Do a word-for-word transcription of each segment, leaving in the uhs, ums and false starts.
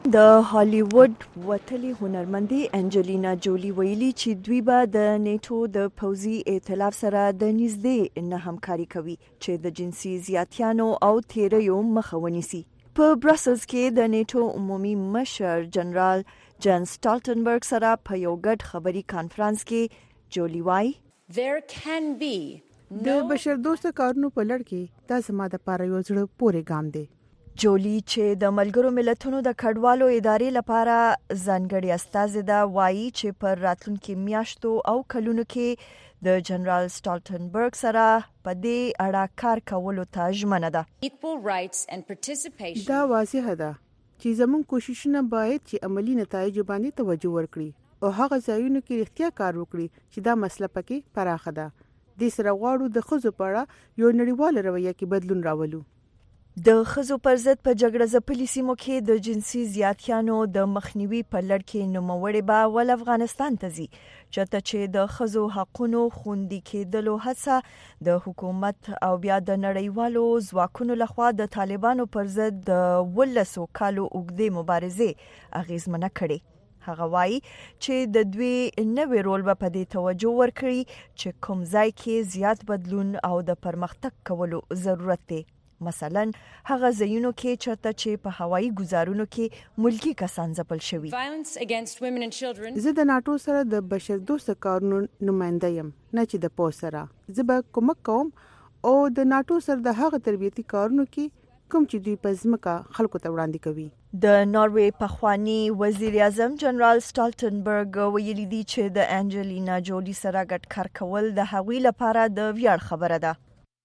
د هالیوډ وتلي هنرمندې انجلینا جولی ویلي چې دوی به د نیټو د پوځي ائتلاف سره د نږدې نه همکاري کوي چې د جنسي زیاتیانو او تیریو مخه ونیسي. په برسلز کې د نیټو عمومي مشر جنرال جن سټالټنبرګ سره په یو ګډ خبري کانفرنس کې جولی وایي There can be د بشر دوست کارونو په لړ کې دا زما د پاره یو زړه پورې ګام دی. جولی چې د ملګرو ملتونو د کډوالو ادارې لپاره ځانګړي استازی ده وایي چې پر راتلونکي میاشتو او کلونو کې د جنرال سټالټنبرګ سره په دې اړه کار کولو ته ژمنه ده. equal rights and participation. دا واضح ده چې زموږ کوششونه باید چې عملی نتایج باندې توجه ورکړي او هغه ځایونو کې اختیار کار وکړي چې دا مسله پکې پراخه ده. د سره غواړو د خزو په اړه یو نړیوال رویه کې بدلون راولو. د خزو پر ضد په جګړه ځپلي سیمو کې د جنسي زیاتیانو د مخنیوي په لړ کې نوموړی به ول افغانستان ته ځي چېرته چې د خزو حقونو خوندي کېدلو هڅه د حکومت او بیا د نړیوالو ځواکونو لخوا د طالبانو پر ضد د ولسو کالو اوږدې مبارزې اغیزمنه کړې. هغه وایي چې د دوی نوې رول به په دې توجه ورکړي چې کوم ځای کې زیات بدلون او د پرمختګ کولو ضرورت دی. مثلا هغه ځایونو کې چرته چې په هوایي گزارونو کې ملکی کسان ځپل شوي. Violence against women and children. زه د ناتو سره د بشر دوست کارونو نماینده یم نه چې د پوس سره. زه به کومک کوم او د ناتو سره د هغه تربیتي کارونو کې کوم چې دوی په ځمکه خلکو ته وړاندې کوي. د ناروې پخوانی وزیر اعظم جنرال سټالټنبرګ ویلي دی چې د انجلینا جولی سره ګډ کار کول د هغوی لپاره د ویاړ خبره ده.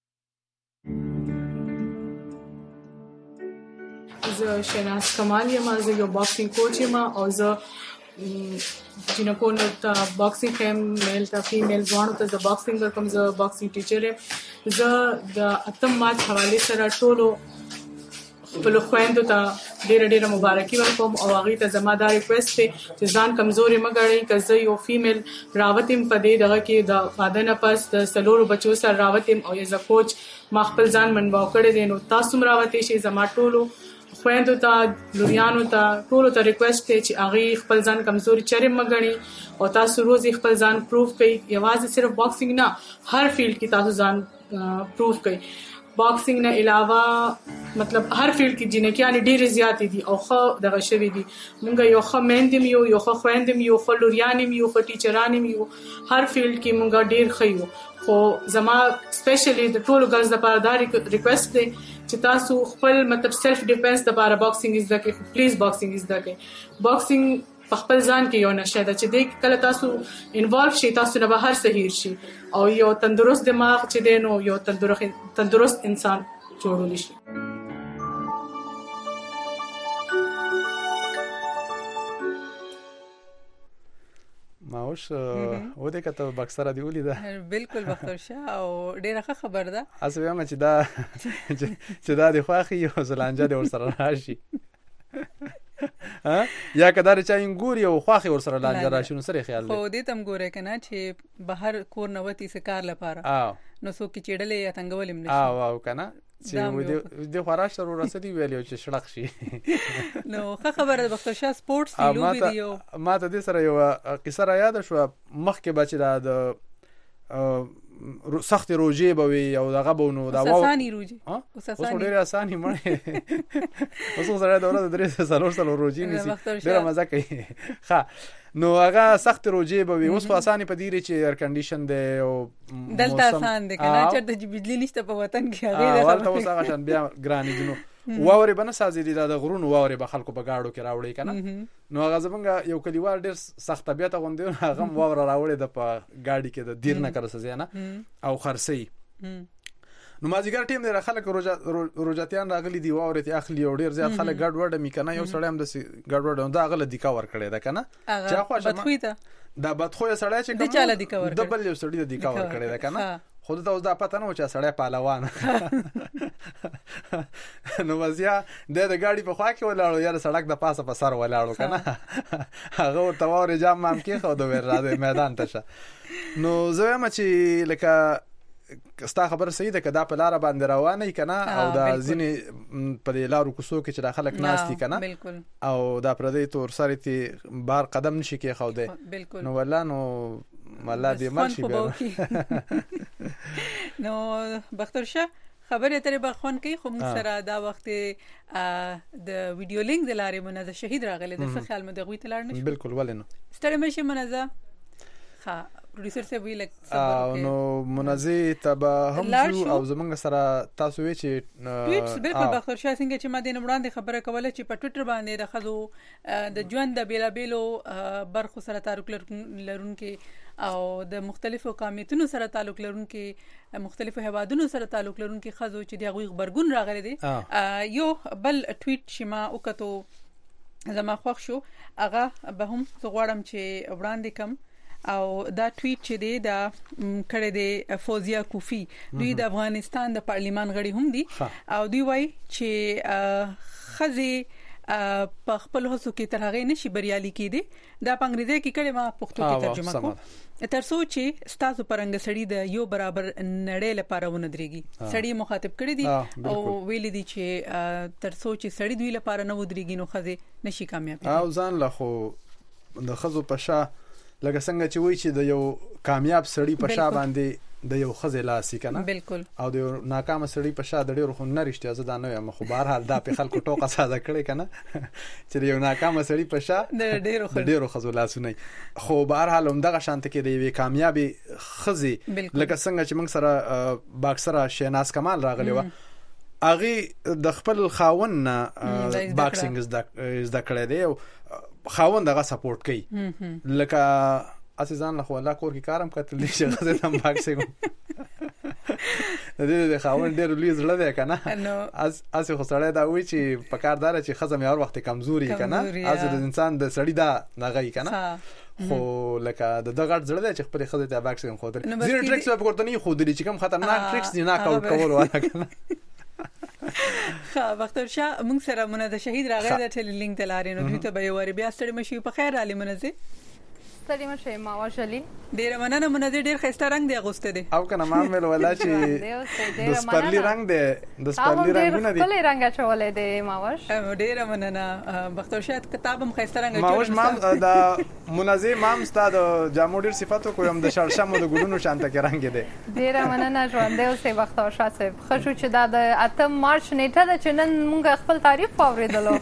زه شیناز کمال یم، زه یو باکسینګ کوچ یم او زه جنکونو ته باکسینګ کوم، میل ته فیمیل ځوانو ته زه باکسینګ کوم، زه باکسینګ ټیچر یم. زه د اتم مارچ حواله سره ټولو خپل خويندو ته ډېر ډېر مبارکي ورکوم او هغه ته زما دا ریکوست دی چې ځان کمزوري مګړئ که زه یو فیمیل راوتم په دې دغه کې د واده نه پس د سلورو بچو سره راوتم او ایز ا کوچ ما خپل ځان منباو کړی دی. نو تاسو هم راوتئ شئ. زما ټولو خويندو ته لوریانو ته ټولو ته ریکوست دی چې هغه خپل ځان کمزوري چرې مګړي او تاسو روز خپل ځان پروف کړئ. یوازې صرف باکسینګ نه، هر فیلډ کې تاسو ځان پروف کړئ. باکسینګ نه علاوه مطلب هر فیلډ کې جنکیان ډېر زیات دي او خو دغه شوی دي. مونږ یو خو مندم یو یو خو خويندم یو خو لوریانم یو خو ټیچرانم یو، هر فیلډ کې مونږ ډېر خيو. خو زما سپیشلی د ټولو ګرلز لپاره دا ریکوست دی چې تاسو خپل مطلب سیلف ډیفنس لپاره باکسینګ زده کړئ. پلیز باکسینګ زده کړئ. باکسینګ په خپل ځان کې یو نشه ده چې دې کله تاسو انوالو شئ تاسو نه بهر صحیح شي او یو تندرست دماغ چې دی نو یو تندرست تندرست انسان جوړول شي. ماوش و دې کته بکسره دی ولیده. بالکل بختور شاه او ډیره ښه خبر ده. اسه یم چې دا چې دا د خواخي یو زلانجه د ور سره راشي ها یا کدار چا انګور یو خواخي ور سره لانجه راشي نو سره خیال دی. خو دې تم ګوره کنه چې بهر کور نوتی سکار لپاره نو سو کې چړلې یا تنګولم نشي. اه واو کنه چې د خراش سره ورسېدی ویلو چې شړق شي. نو ښه خبره ده. بختور شاه سپورتس دی لوبي دی. ما ته دې سره یو قصه را یاد شو. مخکې بچی دا د سخت روجه به وي او دغه به نو دا واو اساني روجه ها اوس ډېر اساني مړ اوس سره دا ورته درې سالور سره روجه نيسي ډېر مزه کوي. ښه نو هغه سخت روجه به وي. اوس خو اساني په دیره چې ایر کنډیشن دی او دلته آسان دی کنه چې د بجلی نشته په وطن کې هغه ورته اوس هغه شان بیا ګرانی دي. نو واوري بنه سازي دي د غرونو واوري به خلکو په گاډو کې راوړي کنه. نو هغه زمونږ یو کلیوال ډېر سخت طبيعت غوندي هغه واور راوړي د په گاډي کې د دیر نه کړه سزيانه او خرسي. نو مازیګر ټیم دی خلک روجاتیان راغلي دی واوري ته اخلي او ډېر زیات خلک ګډ وډ می کنه. یو سړی هم د ګډ وډ دا غل دی کا ور کړی دا کنه چا خو بدخویته دا بدخوی سړی چې د چاله دی کا ور دبل یو سړی دی کا ور کړی دا کنه. خود ته اوس دا پته نه و چې سړی پهلوان نو وزیا د د ګاډي په خوا کې ولاړو یا سړک د پاسه په سر ولاړو کنه. هغه ورته واره جام مام کې خو د ور راځي میدان ته شه. نو زه هم چې لکه ستا خبر صحیح ده کدا په لار باندې روانه کنا او دا ځینې په دې لارو کوڅو کې چې خلک ناشتي کنا او دا پردې تور سره تی بار قدم نشي کې خو ده نو ولا نو مله دې مرشي نو بختور شه خبره ترې بخون کوي خو موږ سره دا وخت د ویډیو لینک د لارې منازه شهید راغله د څه خیال مې دغوی ته لاړ نشو بالکل ولې نو ستړي مې منازه ها پروډوسر سره ویل نو منازه تبا هم شو او زمونږ سره تاسو وی چې ټویټس بالکل بختور شاه څنګه چې ما د نمړاندې خبره کوله چې په ټویټر باندې د خزو د ژوند د بیلا بیلو برخو سره تعلق لرونکي او د مختلفو قومیتونو سره تعلق لرونکي مختلفو هوادونو سره تعلق لرونکي خزو چې د هغوی خبرګون راغلي دي یو بل ټویټ شما وکړو زما خوښ شو هغه به هم زغړم چې وړاندې کم او دا ټویټ چې دی دا کړه دی فوزیا کوفی دوی د افغانستان د پارلیمان غړي هم دي او دوی وایي چې خزي په خپل هڅو کې تر هغه نشي بریالي کېدي دا په انګریزي کې کړه ما پښتو کې ترجمه کوم تر څو چې ستاسو پرنګ سړی د یو برابر نړۍ لپاره ونډريږي سړی مخاطب کړی دي او ویل دي چې تر څو چې سړی دوی لپاره نه ودرېږي نو خزي نشي کامیاب او ځان له خو د خزو پشا لکه څنګه چې وایي چې د یو کامیاب سړی په شا باندې د یو خزه لاسي کنه بالکل او د ناکام سړی په شا د ډیرو خو نه رښتیا زه دا نه یم خو بهر حال دا په خلکو ټوکه ساده کړي کنه چې یو ناکام سړی په شا د ډیرو خو ډیرو خزه لاسونه خو بهر حال هم دغه شانت کې د یوې کامیابی خزه لکه څنګه چې موږ سره باکسر شیناز کمال راغلی و اغه د خپل خاون باکسینګ زده کړی دی او خاوند دغه سپورټ کوي لکه اساسان له الله کور کې کارم کتل دي چې غزه تم باکسینګ د دې د خاوند ډېر لوی زړه دی کنه از اس خو سړی دا وی چې په کار دار چې خزم یو وخت کمزوري کنه از د انسان د سړی دا نغی کنه خو لکه د دغه زړه دی چې خپل خزه ته باکسینګ خو در زیر ټریکس په کوړتنی خو دري چې کوم خطرناک ټریکس دي نه کاوټ کول ولا کنه خا بختور شاه موږ سره منازه شهید راغی د ټیلی لینک تلاري نو دوی ته به وری بیا ستړي مشي په خیر علي منازه ستړي مشه ما وشلین ډیر مننه منازه ډیر خسته رنگ دی اغوسته دی او کنه ما مل ولا چې د سپرلی رنگ دی د سپرلی رنگونه دي خپل رنگ چولې دی ما وش ډیر مننه بختور شاه کتاب هم خسته رنگ ما وش ما د منازه ما مستاد جامو ډیر صفاتو کوم د شړشمو د ګلونو شانته کې رنگ دی ډیر مننه ژوند دی اوسې بختور شاه صاحب خوشو چې دا د اتم مارچ نیټه د چنن مونږ خپل تاریخ پاوریدلو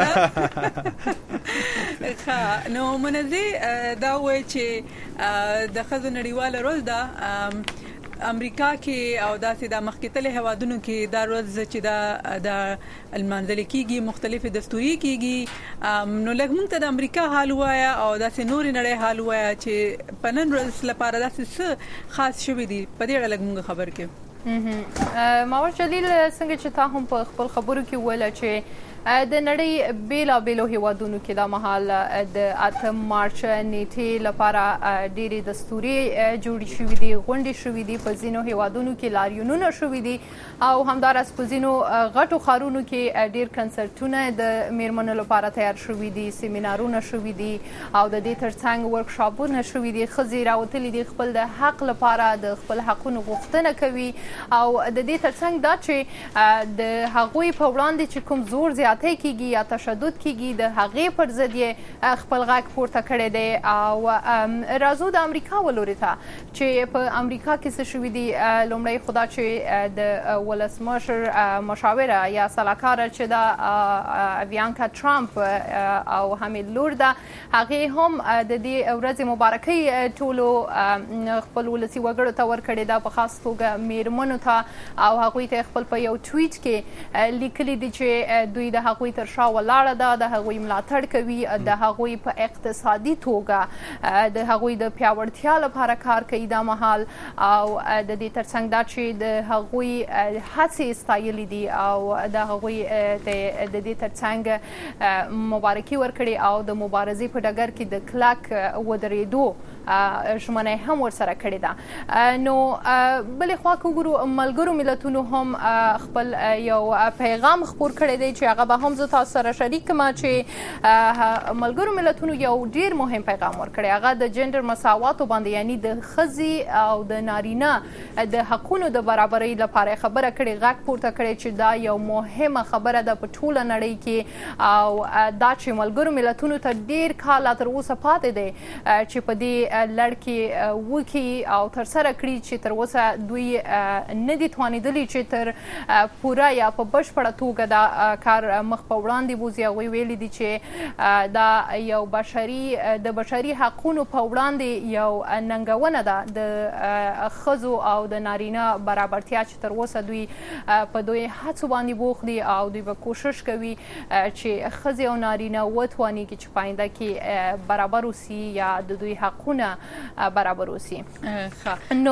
ښه نو منازه دا وایي چې د خزو نړیواله ورځ ده امریکا کې او داسې د مخکتلې هوادونو کې دا ورځ چې دا د المنځل کېږي مختلفې دستوري کېږي نو لږ موږ ته د امریکا حال وایا او داسې نور نړۍ حال وایا چې په نن ورځ لپاره داسې څه خاص شوي دي په دې اړه لږ موږ خبر کړو ماور جلیل څنګه چې تا هم په خپل خبرو کې ویل چې د نړۍ بیلا بیلو هیوادونو کې دا مهال د اتم مارچ نیټې لپاره ډېری دستوري جوړې شوې دي غونډې شوې دي په ځینو هیوادونو کې لاریونونه شوې دي او همدارس په ځینو غټو ښارونو کې ډېر کنسرټونه د میرمنو لپاره تیار شوي دي سیمینارونه شوي دي او د دې ترڅنګ ورکشاپونه شوي دي ښځې راوتلي دي خپل د حق لپاره د خپل حقونو غوښتنه کوي او د دې ترڅنګ دا چې د هغوی په وړاندې چې کوم زور زیات کیږي یا تشدد کیږي د هغې پر ضد یې خپل غږ پورته کړی دی او راځو د امریکا ولوري ته چې په امریکا کې څه شوي دي لومړی خو دا چې د ولسمشر مشاوره یا سلاکاره چې د ویانکا ټرامپ او حامد لور ده هغې هم د دې ورځې مبارکۍ ټولو خپل ولسي وګړو ته ورکړې ده په خاص توګه میرمنو ته او هغوی ته خپل په یو ټویټ کې لیکلي دي چې دوی د هغوی تر شا ولاړه ده د هغوی ملاتړ کوي د هغوی په اقتصادي توګه د هغوی د پیاوړتیا لپاره کار کوي دا مهال او د دې ترڅنګ دا چې د هغوی هڅې ستایلې دي او د هغوی د دې ترڅنګ مبارکي ورکړي او د مبارزې په ډګر کې د کلک ودرېدو ژمنه هم ورسره کړې ده نو بلې خوا که وګورو نورو ملګرو ملتونو هم خپل یو پیغام خپور کړی دی چې هغه به هم زه تاسو سره شریک کړم چې ملګرو ملتونو یو ډیر مهم پیغام ورکړی. هغه د جندر مساوات باندې یعنی د ښځې او د نارینه د حقونو د برابرۍ لپاره خبره کړې، غږ پورته کړی چې دا یو مهمه خبره ده په ټوله نړۍ کې او دا چې ملګرو ملتونو ته ډیر کال تر اوسه پاتې دی چې په دې لړ کې وکړي او ترسره کړي چې تر اوسه دوی نه دي توانېدلي چې تر پوره یا په بشپړه توګه دا کار مخ په وړاندې بوځي. هغوی ویلي دي چې دا یو بشري د بشري حقونو په وړاندې یو ننګونه ده د ښځو او د نارینه برابرتیا چې تر اوسه دوی په دوی هڅو باندې بوخت دي او دوی به کوشش کوي چې ښځې او نارینه وتوانېږي چې په آینده کې برابر اوسي یا د دوی حقونه برابر اوسي. نو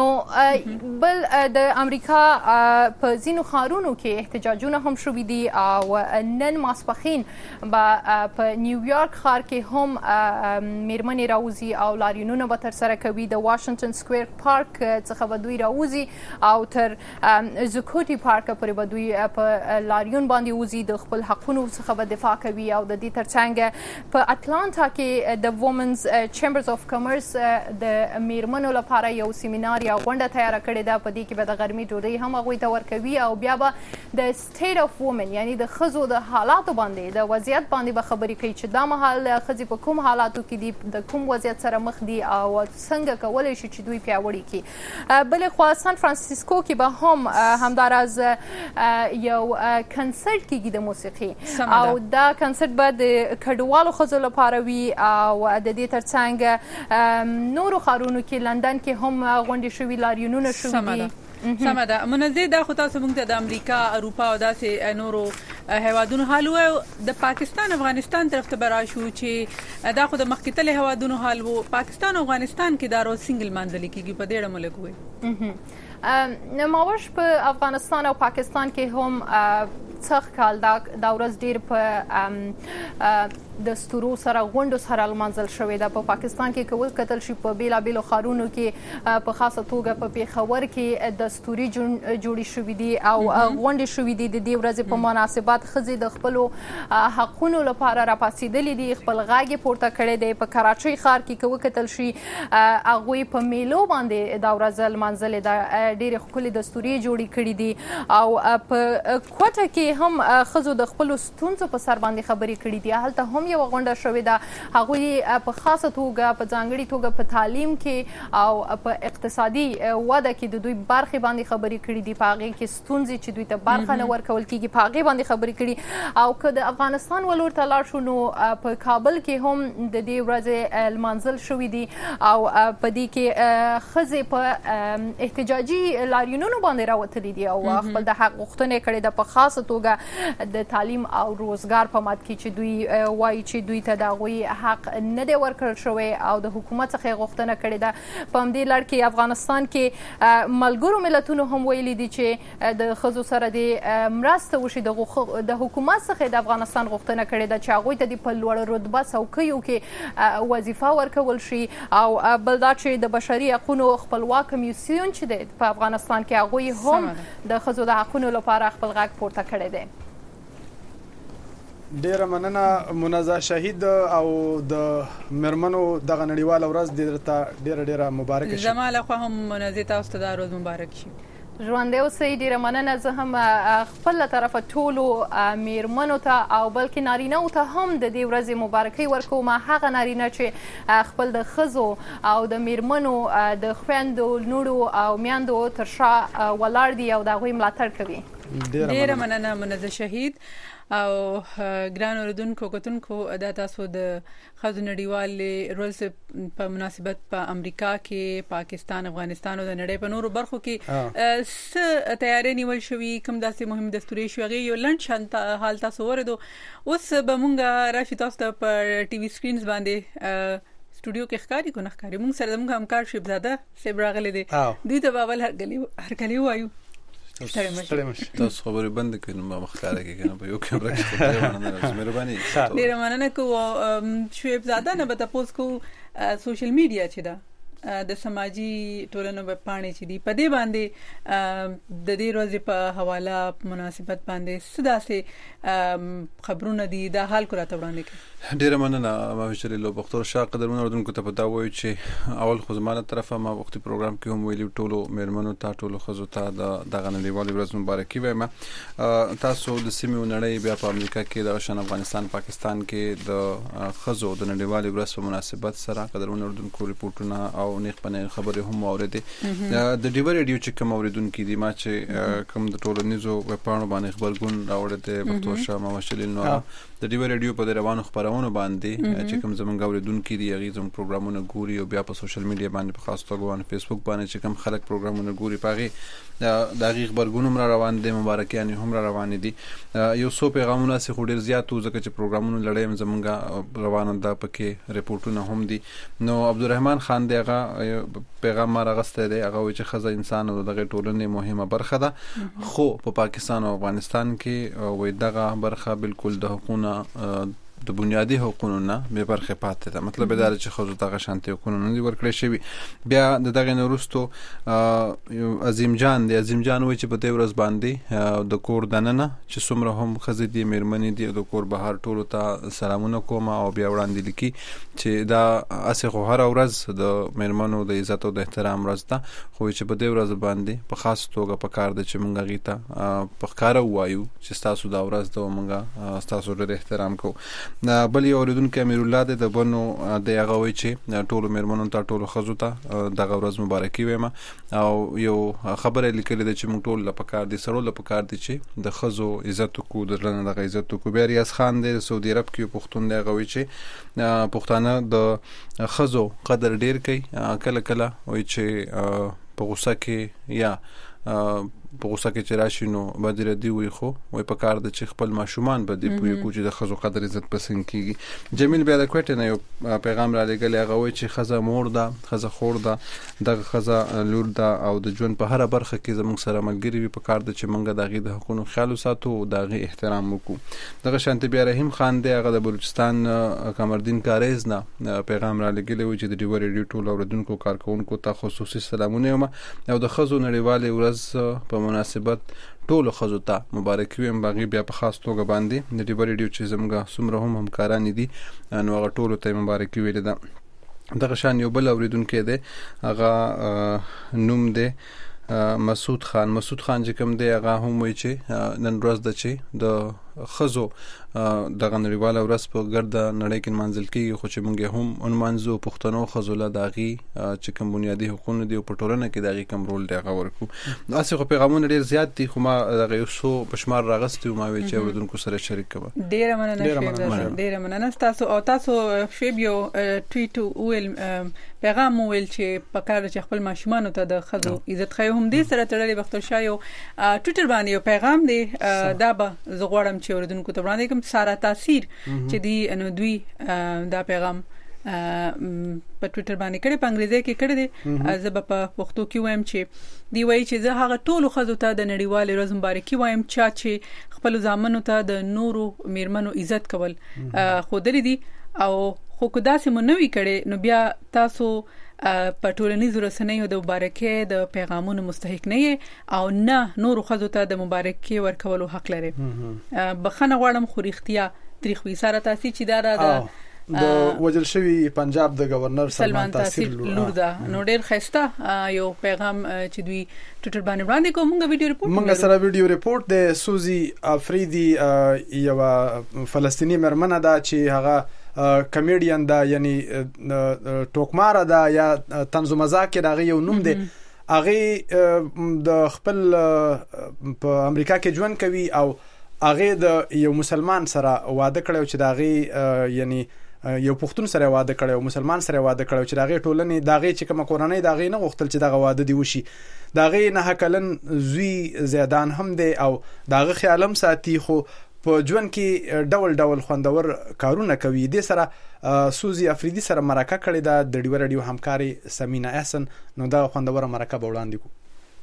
بل د امریکا په ځینو ښارونو کې احتجاجونه هم شوي دي او نن ماسپښین به په نیویارک ښار کې هم میرمنې راوځي او لاریونونه به ترسره کوي. د واشنګټن سکویر پارک څخه به دوی راوځي او تر زکوټي پارک پورې به دوی په لاریون باندې وځي، د خپل حقونو څخه به دفاع کوي او د دې ترڅنګ په اټلانټا کې د وومنز چیمبرز اف کامرس د میرمنو لپاره یو سیمینار یا غونډه تیاره کړې ده. په دې کې به د غرمې ډوډۍ هم هغوی ته ورکوي او بیا به د سټیټ اف وومن یعنی د ښځو د حالاتو باندې د وضعیت باندې به خبرې کوي چې دا مهال ښځې په کوم حالاتو کې دي، د کوم وضعیت سره مخ دي او څنګه کولی شي چې دوی پیاوړي کړي. بلې خوا سان فرانسیسکو کې به هم همداراز یو کنسرت کېږي د موسیقي او دا کنسرت به د کډوالو ښځو لپاره وي او د دې ترڅنګ نورو ښارونو کې لندن کې هم غونډې شوي، لاریونونه شوي دي. سمه ده. منزه دا خو تاسو موږ ته د امریکا، اروپا او داسې نورو هیوادونو حال وایو. د پاکستان افغانستان طرف ته به راشو چې دا خو د مخکې تللي هیوادونو حال و. پاکستان او افغانستان کې دا روز سنګل مانځلې کېږي، په دې اړه مو لږ ووایئ. نوموش په افغانستان او پاکستان کې هم څخ کال دا دا ورځ ډیر په دستورو سره غونډو سره لمانځل شوې ده. په پاکستان کې کول کتل شي په بیلابیلو ښارونو کې په خاصه توګه په پیښور کې دستوري جوړې شوې دي او غونډې شوې دي. د دې ورځې په مناسبت ښځې د خپلو حقونو لپاره راپاڅېدلې دي، خپل غږ یې پورته کړی دی. په کراچۍ ښار کې که وکتل شي هغوی په میلو باندې دا ورځ لمانځلې ده، ډېرې ښکلې دستوري جوړې کړي دي او په کوټه کې هم ښځو د خپلو ستونزو په سر باندې خبرې کړي دي. هلته هم یو غونډه شوې ده، هغوی په خاصه توګه په ځانګړې توګه په تعلیم کې او په اقتصادي وده کې د دوی برخې باندې خبرې کړي دي، په هغې کې ستونزې چې دوی ته برخه نه ورکول کېږي په هغې باندې خبرې کړي. او که د افغانستان ولور ته لاړ شو نو په کابل کې هم د دې ورځې لمانځل شوي دي او په دې کې ښځې په احتجاجي لاریونونو باندې راوتلي دي او خپل د حق غوښتنه کړې ده، په خاصه توګه د تعلیم او روزګار په مد کې چې دوی وایي چې دوی ته د هغوی حق نه دی ورکړل شوی او د حکومت څخه یې غوښتنه کړې ده. په همدې لړ کې افغانستان کې ملګرو ملتونو هم ویلي دي چې د ښځو سره د مرسته وشي. د حکومت څخه د افغانستان غوښتنه کړې ده چې هغوی ته د په لوړه رتبه څوکیو کې وظیفه ورکول شي او بل دا چې د بشري حقونو خپلواک کمیسیون چې دی په افغانستان کې هغوی هم د ښځو د حقونو لپاره خپل غږ پورته کړی دی. ډیره مننه منزه شهید او د مرمنو دغه نړیواله ورځ درته ډیره ډیره مبارک شي. زما له خوا هم منزه تاسو ته دا روز مبارک شي. ژوندی اوسئ. ډیره مننه. زه هم خپل له طرفه ټولو میرمنو ته او بلکې نارینهو ته هم د دې ورځې مبارکۍ ورکوم. هغه نارینه چې خپل د ښځو او د میرمنو د خویندو لوڼو او میندو تر شا ولاړ دي او د هغوی ملاتړ کوي. ډیره مننه منزه شهید. او ګران اوریدونکو کتونکو دا تاسو د ښځو نړیوالې ورځ په مناسبت په امریکا کې، پاکستان، افغانستان او د نړۍ په نورو برخو کې څه تیاری نیول شوي، کوم داسې مهم دستوري شوي، هغې یو لنډ شان حال تاسو وریدو. اوس به مونږ راشي تاسو ته په ټي وي سکرینز باندې سټوډیو کې ښکاري کو نه ښکاري. مونږ سره زموږ همکار شهبزاده صاحب راغلی دی، دوی ته به اول هرکلی ووایو. تاسو خبرې بند کړئ نو ما مخکاره کې کنه په یو کیمرا کې مننه مهرباني. ډیره مننه کوم شعیب زاده. نه به تاسو کو سوشل میډیا چې دا د سماجی ټولنو په پاڼې چې دی په دې باندې د دې ورځې په حواله مناسبت باندې سداسه خبرونه دي د حال کو راته وړاندې کړي. ډیره مننه ماویشل لو بختور شاه قدرمن اردوونکو ته پتا وایي چې اول خو زمانه طرفه ما وختي پروګرام کې هم ویلو ټولو مېرمنو ته ټولو خزو ته د دغه نړیوال ورځ مبارکي وایم. تاسو د سیمې نړۍ بیا په امریکا کې د شان افغانستان پاکستان کې د خزو د نړیوال ورځ په مناسبت سره قدرمن اردوونکو ریپورتونه او نیخ پنه خبرې هم اوریدې. د ډیو ریډیو چې کوم اوریدونکو دي ما چې کوم د ټولنیزو وپاڼو باندې خبرګون راوړل بختور شاه ماویشل نو د ډیو ریډیو په روانو خبرونو باندې چې کوم زمونږ اوریدونکو دي هغه زموږ پروګرامونه ګوري او بیا په سوشل میډیا باندې په خاص توګه باندې فیسبوک باندې چې کوم خلک پروګرامونه ګوري پاغي د هغه خبرګون هم روان دي مبارکیانه هم روان دي. یو څو پیغامونه سه خو ډیر زیات ځکه چې پروګرامونه لړۍ زمونږ روانه ده پکې ریپورتونه هم دي. نو عبدالرحمن خان دی هغه پیغام ما راغسته دی هغه چې خزه انسان او دغه ټولنې مهمه برخه ده خو په پاکستان او افغانستان کې وې دغه برخه بالکل د حقوقو د بنیادی حقوقو نه به برخه پاتې ده. مطلب دا چې خو دغه شانتي حقوقو نه دی ورکړی شوی. بیا د دغه نورستو عظیم جان دی عظیم جان وای چې په دې ورځ باندې د کور دننه چې څومره هم خزې دي مېرمنې دي د کور بهر ټولو ته سلامونه کوم او بیا وړاندې لیکي چې دا اسه خو هر ورځ د مېرمنو د عزت او د احترام ورځ ده خو چې په دې ورځ باندې په خاص توګه په کار ده چې مونږ غیته په کار وایو چې تاسو دا ورځ ته مونږ تاسو ډېر احترام کوو. بل یو اوریدونکو امیر الله د بنو د هغه وی چې ټولو مېرمنو ته ټولو خزو ته دغه ورځ مبارکي وایم او یو خبره لیکلې ده چې موږ ټول لپاره دي سره لپاره دي چې د خزو عزت کو د لنه د عزت کو بیا ریاض خان د سعودي عرب کې پښتون دی هغه وی چې پښتانه د خزو قدر ډیر کوي کله کله وی چې په غوسه کې یا په غوسه کې چې راشي نو بدر دی وي خو وای په کار د چې خپل ماشومان به دی پوي کو چې د خزو قدر عزت پسند کیږي. جمیل بیا د کوټه نه یو پیغام را لګل هغه وای چې خزه مور ده خزه خور ده د خزه لور ده او د ژوند په هر برخه کې زموږ سره ملګری وي په کار د چې مونږ دغه د حقوقو خیال ساتو او دغه احترام وکړو. دغه شانت بیا رحیم خان دی هغه د بلوچستان کمردین کاریز نه پیغام را لګل وای چې د ډیو ریډیو ټول اوردونکو کارکونکو ته خصوصي سلامونه یم او د خزو نړیوال ورځ په مناسبت ټول خزو ته مبارکي ویم باغی بیا په خاص توګه باندې د ډیو ریډیو چې زموږ سمره هم همکاران دي نو هغه ټول ته مبارکي ویل ده. دغه شان یو بل اوریدونکو دی هغه نوم دی مسعود خان مسعود خان چې کوم دی هغه هم وایي چې نن ورځ د چې د خزو دغه نړیواله ورځ په ګرده نړۍ کې منځل کېږي خو چې موږ هم انمانځو پښتنو خزو له داغي چې کوم بنیادی حقوقونه دي په ټولنه کې داغي کوم رول دی هغه ورکو. تاسو خو پیغامونه ډیر زیات دي خو ما دغه یو څو پښمار راغستو ما وی چې اوردونکو سره شریک کوم. ډیر مننه ډیر مننه تاسو او تاسو شیبیو ټویټ ویل پیغام ویل چې په کار چې خپل ماشومان ته د خزو عزت خو هم دې سره تړلې بختور شاه یو ټویټر باندې یو پیغام دی دا به زغړم چې اوردونکو ته وړاندې کوم سارا تاثیر چې دی نو دوی دا پیغام په ټویټر باندې کړي په انګریزي کې کړي دي زه په پښتو کې وایم چې دی وایي چې زه هغه ټول خزو ته د نړیوال ورځ مبارکي وایم چې خپل ځامنو ته د نورو میرمنو عزت کول خو درې دي او خو کو داسې مونوي کړي نو بیا تاسو په ټولنیزو رسنیو د مبارکي د پیغامونو مستحق نه او نه نور خزو ته د مبارکي ورکولو حق لري. بخنه غواړم خو رښتیا تاریخي سره تاسو چې دا د د وجل شوی پنجاب د گورنر سلمان تاثیر لور ده نو ډیر خسته یو پیغام چې دوی ټویټر باندې وړاندې کوم موږ ویډیو ریپورت موږ سره ویډیو ریپورت د سوزي افریدي یو فلسطینی مرمنه ده چې هغه کمیډین دا یعنی ټوکمار دا یا طنز مزاح دغه یو نوم دی هغه د خپل په امریکا کې ژوند کوي او هغه د یو مسلمان سره واده کړو چې دغه یعنی یو پښتون سره واده کړو مسلمان سره واده کړو چې دغه ټولنې دغه چې کوم کورنۍ دغه نه غوښتل چې دغه واده دی وشي دغه نه کلن زوی زیدان هم دی او دغه خیالم ساتي خو په ژوند کې ډول ډول خوندور کارونه کوي. د سره سوزي افریدي سره مرکه کړې ده د ډیو ریډیو همکاري سمینا احسن نو دا خوندور مرکه به وړاندې کو.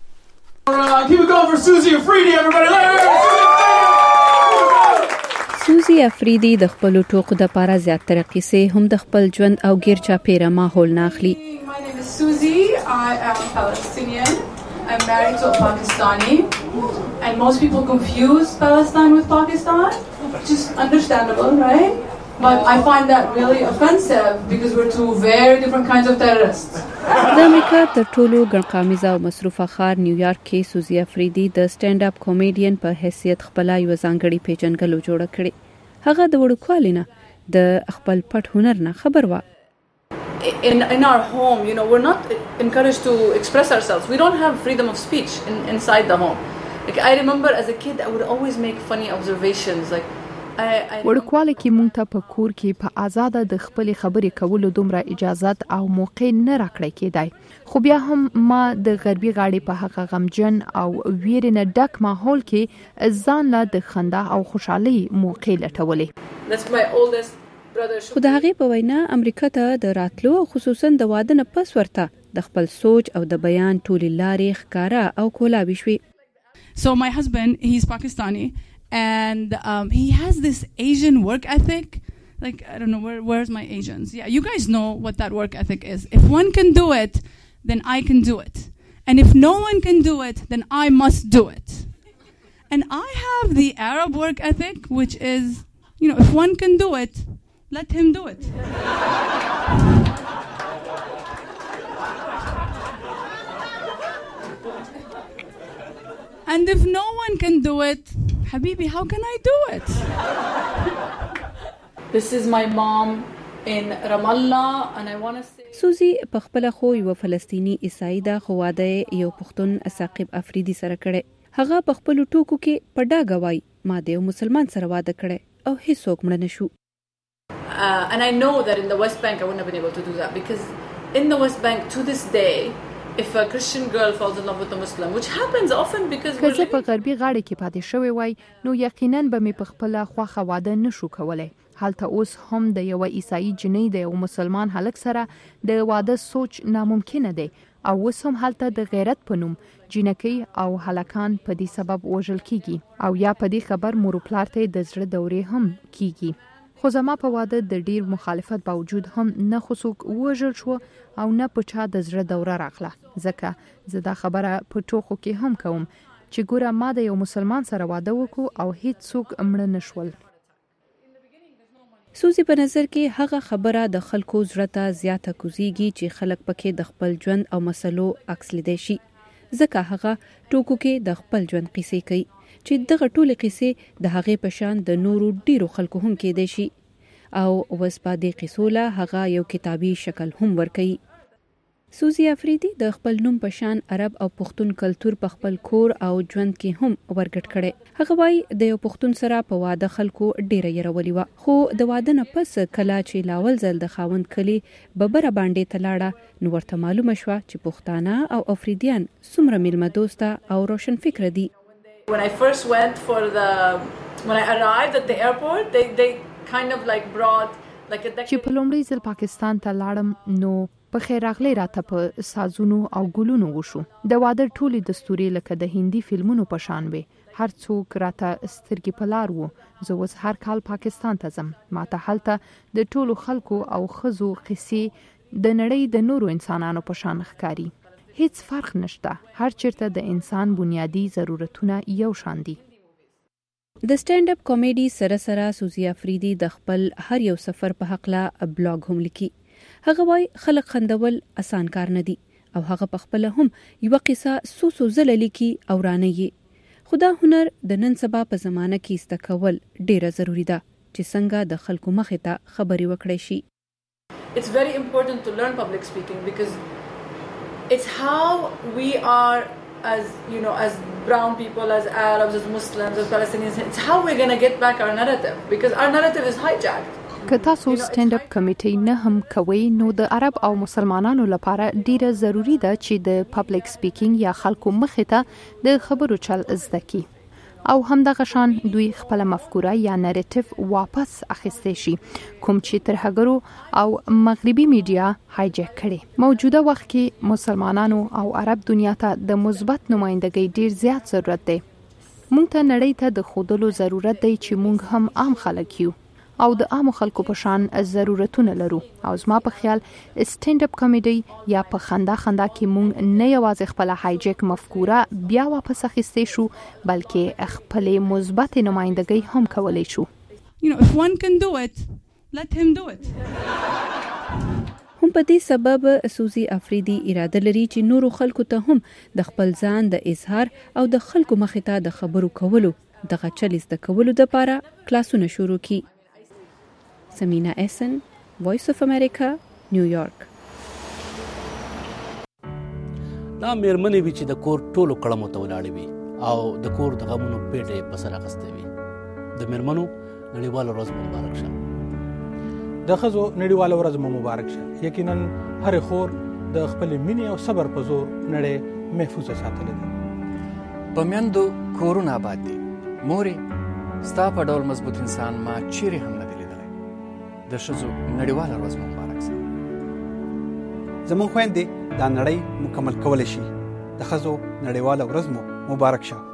سوزي افریدي د خپل ټوکو د لپاره زیات طریقې سه هم د خپل ژوند او غیر چاپیره ماحول نه اخلي. is Susie. I am Palestinian. I'm married to a Pakistani. And most people confuse Palestine with Pakistan, which is understandable, right? But I find that really offensive because we're two very different kinds of terrorists. د امریکا تر ټولو ګڼقامیزه او مصروفه ښار نیویارک کې سوزی افریدي د سټینډ اپ کامیډین په حیثیت خپل یو ځانګړي پیژنګلو جوړ کړي. هغه د وړوکوالي نه د خپل پټ هنر نه خبر و. In in our home, you know, we're not encouraged to express ourselves. We don't have freedom of speech in, inside the home. Like I remember as a kid, I would always make funny observations. Like وړوکواله کې مونږ ته په کور کې په آزاده د خپل خبرې کولو دومره اجازه او موقع نه راکړی کېدای. خو بیا هم ما د غربي غاړې په هغه غمجن او ویرنه ډک ماحول کې ځان له د خندا او خوشحالي موقع لټولې. That's my oldest brother. خو د هغې په وینا امریکا ته د راتلو خصوصا د واده نه پس ورته د خپل سوچ او د بیان ټولې لارې ښکاره او کولاوي شوې. So my husband, he's Pakistani. And um, he has this Asian work ethic. Like, I don't know, where, where's my Asians? Yeah, you guys know what that work ethic is. If one can do it, then I can do it. And if no one can do it, then I must do it. And I have the Arab work ethic, which is, you know, if one can do it, let him do it. And if no one can do it, Habibi, how can I do it? This is my mom in Ramallah and I want to say سوزی په خپل خو یو فلسطینی عیسائی دا خو واده یو پښتون ثاقب افریدي سره کړي. هغه په خپل ټوکو کې په ډاګه وای ما د یو مسلمان سره واده کړي او هیڅوک مړ نه شو. Uh, and I know that in the West Bank I wouldn't have been able to do that because in the West Bank to this day if a Christian girl falls in love with a Muslim, which happens often because که زه په غربي غاړه کې پاتې شوی وای نو یقینا به مې په خپل خواخه واده نشو کولای. هلته اوس هم د یو عیسائی جنۍ د یو مسلمان هلک سره د واده سوچ ناممکن دی او اوس هم هلته د غیرت په نوم جنکۍ او هلکان په دې سبب وژل کیږي او یا په دې خبر مور پلار ته د زړه دورې هم کیږي. خو زما په واده د ډیر مخالفت باوجود هم نه خصوص وژل شو او نه په چا د زړه دوره راغله. ځکه زه دا خبره په ټوخو کې هم کوم چې ګوره ما د یو مسلمان سره واده وکړو او هیڅ څوک مړه نشول. سوزی په نظر کې هغه خبره د خلکو زړه ته زیاته کوزيږي چې خلک پکې د خپل ژوند او مسلو عکس لیدي شي. ځکه هغه ټوکو کې د خپل ژوند قصې کوي چې دغه ټولې قصې د هغې په شان د نورو ډیرو خلکو هم کېدای شي او وس په دې قصو له هغه یو کتابي شکل هم ورکوي. سوزی افریدي د خپل نوم په شان عرب او پښتون کلچر په خپل کور او ژوند کې هم ورګټ کړي. هغه وايي د یو پښتون سره په واده خلکو ډیره یرولي و خو د واده نه پس کله چې لاول ځل د خاوند کلی ببره باندې تلاړه نو ورته معلومه شو چې پښتانه او افریدیان څومره میلمه دوسته او روشن فکر دي. When I first went for the when I arrived at the airport they they kind of like brought like a چې په لومړي ځل پاکستان ته لاړم نو په خیر راغلی راته په سازونو او ګلونو وشو. د واده ټولې دستوري لکه د هندي فلمونو په شان وي. هر څوک راته سترګې په لار وو. زه اوس هر کال پاکستان ته ځم. ماته هلته د ټولو خلکو او ښځو قصې د نړۍ د نورو انسانانو په شان ښکاري. هیڅ فرق نشته. هر چیرته د انسان بنیادی ضرورتونه یو شان دي. د سټینډ اپ کامیډي سره سره سوزی افریدي د خپل هر یو سفر په حق لا بلاګ هم لیکي. هغه وای خلک خندول اسان کار نه دي او هغه په خپل هم یو قصه سو سو زل لیکي او رانه خدا هنر د نن سبا په زمانه کې استکول ډیره ضروری ده چې څنګه د خلکو مخ ته خبري وکړي شي. It's very important to learn public speaking because it's how we are as you know as brown people, as Arabs, as Muslims, as Palestinians. It's how we're going to get back our narrative because our narrative is hijacked. که تاسو سټینډ اپ کمیټي نه هم کوي نو د عرب او مسلمانانو لپاره ډیره ضروری ده چې د پبلک سپیکینګ یا خلکو مخ ته د خبرو چل زده کی او همدغه شان دوی خپل مفکوره یا نریټیو واپس اخیستي شي کوم چې ترهګرو او مغربي میډیا هایجک کړي. موجوده وخت کې مسلمانانو او عرب دنیا ته د مثبت نمائندګۍ ډیر زیات ضرورت دی. مونږ ته نړۍ ته د خودلو ضرورت دی چې مونږ هم عام خلک یو او د عام خلکو په شان ضرورتونه لرو او زما په خیال سټینډ اپ کامیډي یا په خندا خندا کې مونږ نه یوازې خپل هایجیک مفکوره بیا واپس اخیستې شو بلکې خپل مثبت نمائندګي هم کولای شو. You know, if one can do it, let him do it. هم په دې سبب سوزي افریدي اراده لري چې نورو خلکو ته هم د خپل ځان د اظهار او د خلکو مخې ته د خبرو کولو دغه چلیز د کولو د لپاره کلاسونه شروع کی. سمینا اسن، وایس اف امریکا، نیویارک. دا مېرمنې وی چې د کور ټولو کړمو ته ولاړې وي او د کور د غمونو پیټې په سر اخیستې وي. د مېرمنو نړیواله ورځ مبارک شه. د ښځو نړیواله ورځ مو مبارک شه. یقینا هر خور د خپل مینې او صبر په زور نړۍ محفوظه ساتلې ده. په میندو کورونه آباد دي. مورې ستا په ډول مضبوط انسان ما چیرې هم نه دی لیدلی. د ښځو نړیواله ورځ مو مبارک شه. زموږ خویندې دا نړۍ مکمل کولی شي. د ښځو نړیواله ورځ مو مبارک شه.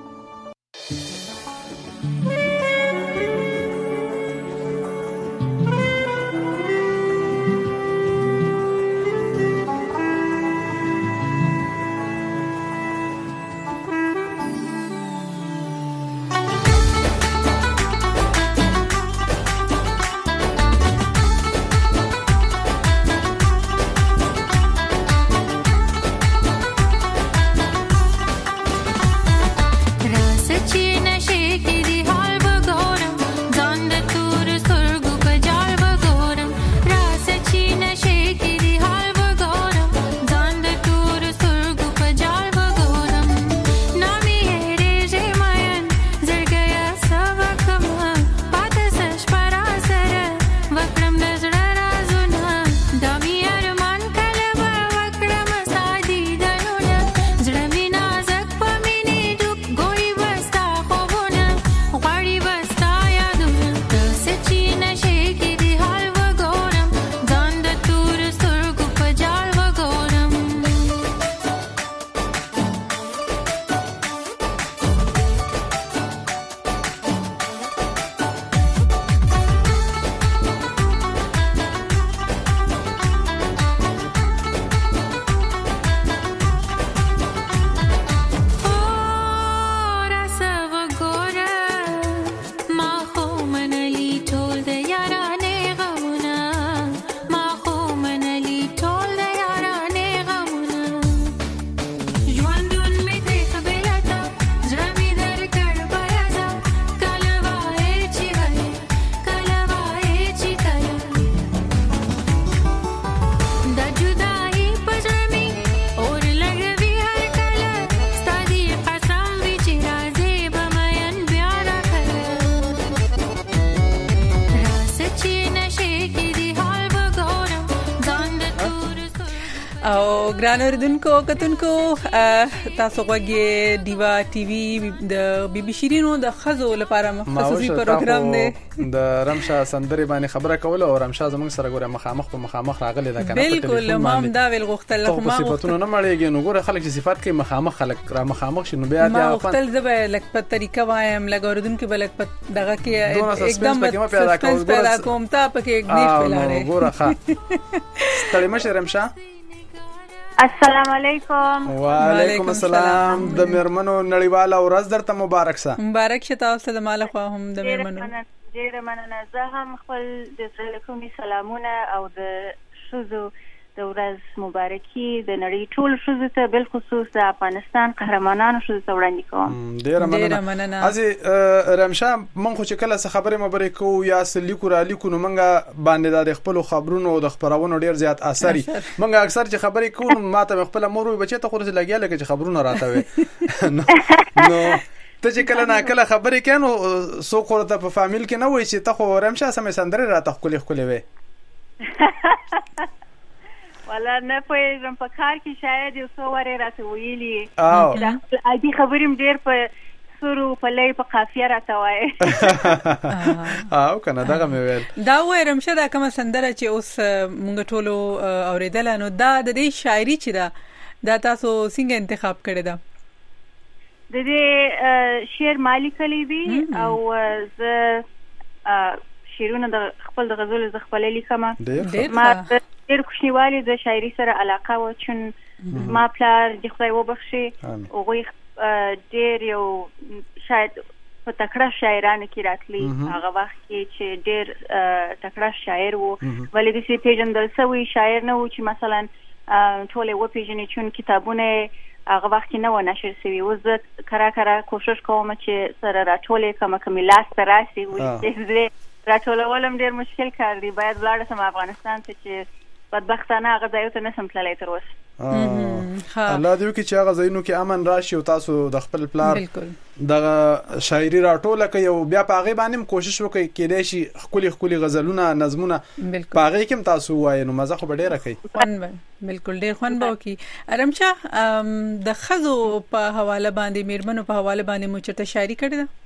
او ګران اوریدونکو کتونکو تاسو غوږی دیوا ټي وي د بي بي شيرینو د خزو لپاره مخصوصي پروګرام دی د رمشا سندري باندې خبره کوله او رمشا زموږ سره ګوره مخامخ په مخامخ راغلی دا کنه بالکل مام دا ویل غوښتل خو ما صفاتونه نه مړیږي نو ګوره خلک چې صفات کوي مخامخ خلک را مخامخ شنو بیا ما غوښتل زبه لک په طریقه وایم لګ اوریدونکو بلک په دغه کې एकदम پیدا کوم تا پکې یک نیش پلاړې ګوره ښه ستړي مشه رمشا. السلام علیکم. وعلیکم السلام. د میرمنو نړیواله ورځ درته مبارک شه. مبارک شه تاسو د مال خو هم د میرمنو. ډیره مننه. زه هم خپل د زړه سلامونه او د شوزو د ورځ مبارکي د نړۍ ټول شوزو ته بل خصوص د افغانستان قهرمانانو شوزو ته وړاندې کوم. ډیره مننه. ازي رمشا مونږ خو چې کله څه خبره مبارک کو یا سلیکو را لیکو نو مونږه باندې د خپل خبرونو او د خبرونو ډیر زیات اثري مونږه اکثر چې خبرې کوو ماته خپل مور وي بچي ته خو لګیا لکه چې خبرونه راته وي نو ته چې کله نه کله خبرې کینو سو خورته په فامیل کې نه وای چې ته خو رمشا سمې سندره راته خولي خولي وي ولا نه پوهېږم په کار کې شاید یو څو وارې راته ویلي عادي خبرې ډېر په سرو په لۍ په قافیه راته وایي او کنه دغه مې ویل دا وایي رمشه دا کومه سندره چې اوس مونږ ټولو اورېدله نو دا د دې شاعري چې ده دا تاسو څنګه انتخاب کړې ده؟ د دې شعر ما لیکلی دی او زه شعرونه د خپل د غزل ز خپل لیکم ډېر ما ډېر خوشنیوالي د شاعري سره علاقه و چون ما پلار د خدای وبخشي او غوي ډېر یو شاید په تکړه شاعرانو کې راتلی هغه وخت کې چې ډېر تکړه شاعر وو ولې د سي پیژندل سوی شاعر نه و چې مثلا ټول و پیژنې چون کتابونه هغه وخت نه و نشر شوی و زه کرا کرا کوشش کوم چې سره راټولې کوم کوم لاس تراسي و چې راټولولم ډېر مشکل کار دی باید ولاړ سم افغانستان ته چې بدبختانه هغه ځای ته نسم تللی تر اوسه الله دې وکړي چې هغه ځایونو کې امن راشي او تاسو د خپل پلار دغه شاعري راټوله کوي او بیا په هغې باندې هم کوشش وکړئ کېدای شي ښکلي ښکلي غزلونه نظمونه په هغې کې هم تاسو ووایئ نو مزه خو به ډېره کوي خوند به بالکل ډېر خوند به وکړي رمشه د ښځو په حواله باندې میرمنو په حواله باندې مو چېرته شاعري کړې ده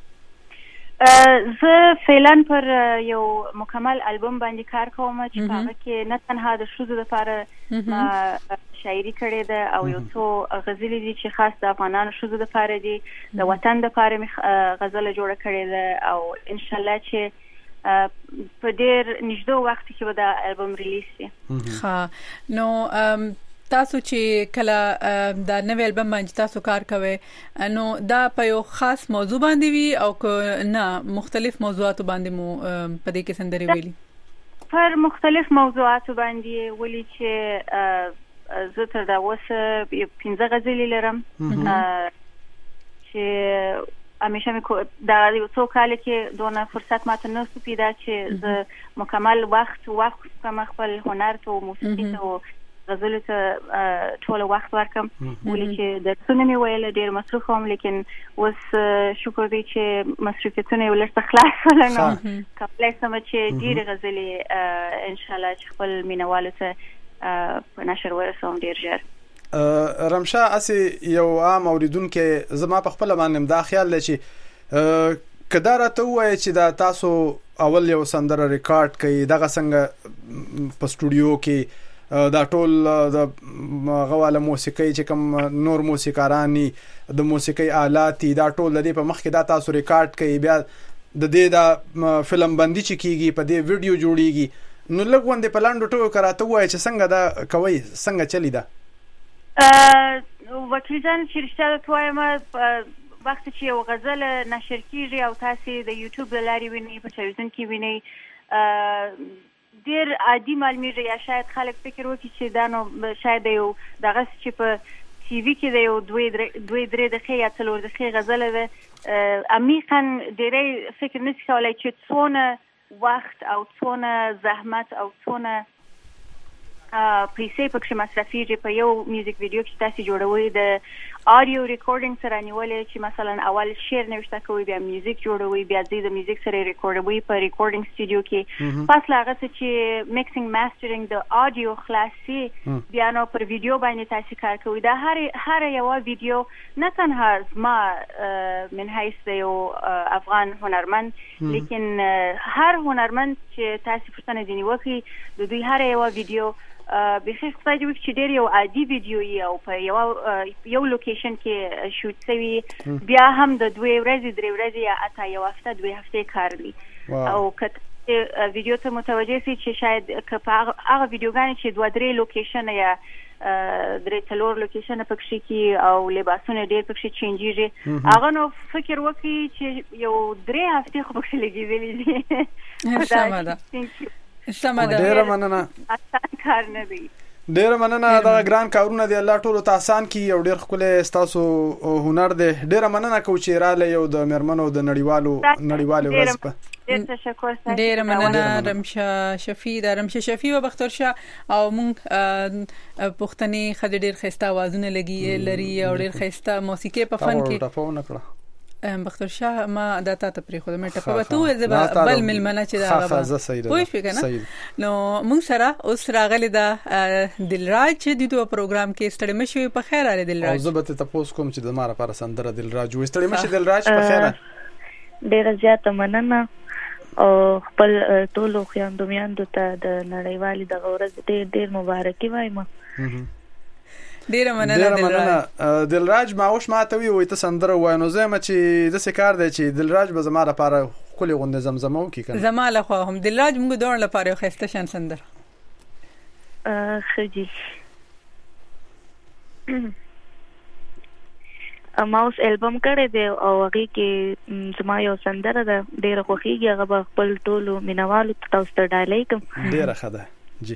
زه فعلا پر یو مکمل البوم باندې کار کوم چې هغه کې نه تنها د ښځو لپاره شاعري کړې ده او یو څو غزلې دي چې خاص د افغانانو ښځو لپاره دي د وطن لپاره مې غزله جوړه کړې ده او ان شاء الله چې په ډېر نږدې وخت کې به دا البوم ریلیز شي ښه نو تاسو چې کله دا نوې البم باندې تاسو کار کوئ نو دا په یو خاص موضوع باندې وي او نه مختلف موضوعاتو باندې مو په دې کې سندري ویلي پر مختلف موضوعاتو باندې ولي چې زه تر دا اوسه پنځه غزلې لرم چې همیشه مې دا یو څو کال کې دونه فرصت ماته نه سو پیدا چې زه مکمل وخت وخت کوم خپل هنر ته موسیقي ته غزل ته ټول وخت ورکم ولې چې د څونه مې ویل ډېر مصروف وم لیکن اوس شکر دی چې مصروفیتونه یو لږ خلاص شول نو کولی شم چې ډېرې غزلې ان شاء الله چې خپل مینوالو ته په نشر ورسوم ډېر ژر رمشه اسې یو عام اوریدونکی زما په خپله باندې دا خیال دی چې که دا راته ووایې چې دا تاسو اول یو سندره ریکارډ کوي دغه څنګه په سټوډیو کې دا ټول د غواله موسیقي چې کوم نور موسیقارانی د موسیقي آلات دا ټول د دې په مخ کې دا تاسو ریکارډ کوي بیا د دې دا فلم بندي چې کیږي په دې ویډیو جوړیږي نو لږ وندې په لاندو ټکو کراته وایي چې څنګه دا کوي څنګه چلی دا وکیل جان چې رښتیا درته وایم وخت چې یو غزل نشر کیږي او تاسو د یوټیوب له لارې وینئ په تلویزیون کې وینئ ډیر عادي معلومیږي یا شاید خلک فکر وکړي چې دا نو شاید یو دغه چې په ټي وي کې د یو دوی دوی درې دقیقې یا څلور دقیقې غزله ده عمیقا ډېری فکر نشي کولی چې څونه وخت او څونه زحمت او څونه پیسې پکې مصرفېږي په یو میوزیک ویډیو کې تاسو جوړوي د آډیو ریکارډینګ سره نیولې چې مثلا اول شعر نوشته کوي بیا میوزیک جوړوي بیا د میوزیک سره ریکارډوي په ریکارډینګ سټوډیو کې پس لا هغه چې میکسینګ ماسترینګ د آډیو خلاصي بیا نو پر ویډیو باندې تاسو کار کوي دا هر هر یو ویډیو نه تنها ما من حیث یو افغان هنرمند لیکن هر هنرمند چې تاسو پوښتنه دي نیوکي د دوی هر یو ویډیو بخیر خدای دې وکړي چې ډېر یو عادي ویډیو یې او په یو یو لوکیشن کې شوټ شوي بیا هم د دوی ورځې درې ورځې یا حتی یو هفته دوی هفتې کار دی او که ویډیو ته متوجه سي چې شاید که په هغه ویډیوګانې چې دوه درې لوکیشن یا درې څلور لوکیشن پکې کې او لباسونه ډېر پکې چینجېږي هغه نو فکر وکړي چې یو درې هفتې خو پکې لګېدلې دي سمه ده سمه ده ډېره مننه آسان کار نه دی ډېره مننه دا ګران کارونه دی الله ټولو ته آسان کړي او ډېر ښکلی ستاسو هنر دی ډېره مننه کوو چې راغلی یو د میرمنو د نړیوالو نړیوالې ورځ په ډېر تشکر ډېره مننه رمشه شفیع دا رمشه شفیع و بختور شه او مونږ پښتني ښځې ډېر ښایسته اوازونه لګي لري او ډېر ښایسته موسیقي په فن کې ټپونه کړه بختور شاه ما دا ته پرې خو مې ټپه وته زه بل ملمنه چې دا غوا پوه شو کنه نو موږ سره اوس راغلی دا دلراج چې د دوه پروګرام کې ستړي مشوي په خیر علي دلراج او زه به تاسو کوم چې د ماره پر سندره دلراج و ستړي مشي دلراج په خیر ډېر زیاته مننه او خپل ټول خويندو میاندو ته د نړیوالې د غورز ډېر ډېر مبارکي وایم ډیره مننه دلراج دلراج ماوش ما ته وی وي ته سندره وای نو زه ما چې د سکار دی چې دلراج به زما لپاره خولي غونډه زمزمه وکي کنه زما له خو هم دلراج موږ دوړ لپاره یو خسته شان سندر ا خجي ماوس البم کړی دی او هغه کې زما یو سندره ده ډیره خوښیږي هغه به خپل ټولو مینوالو ته تاسو ته ډالۍ کوم ډیره ښه ده جی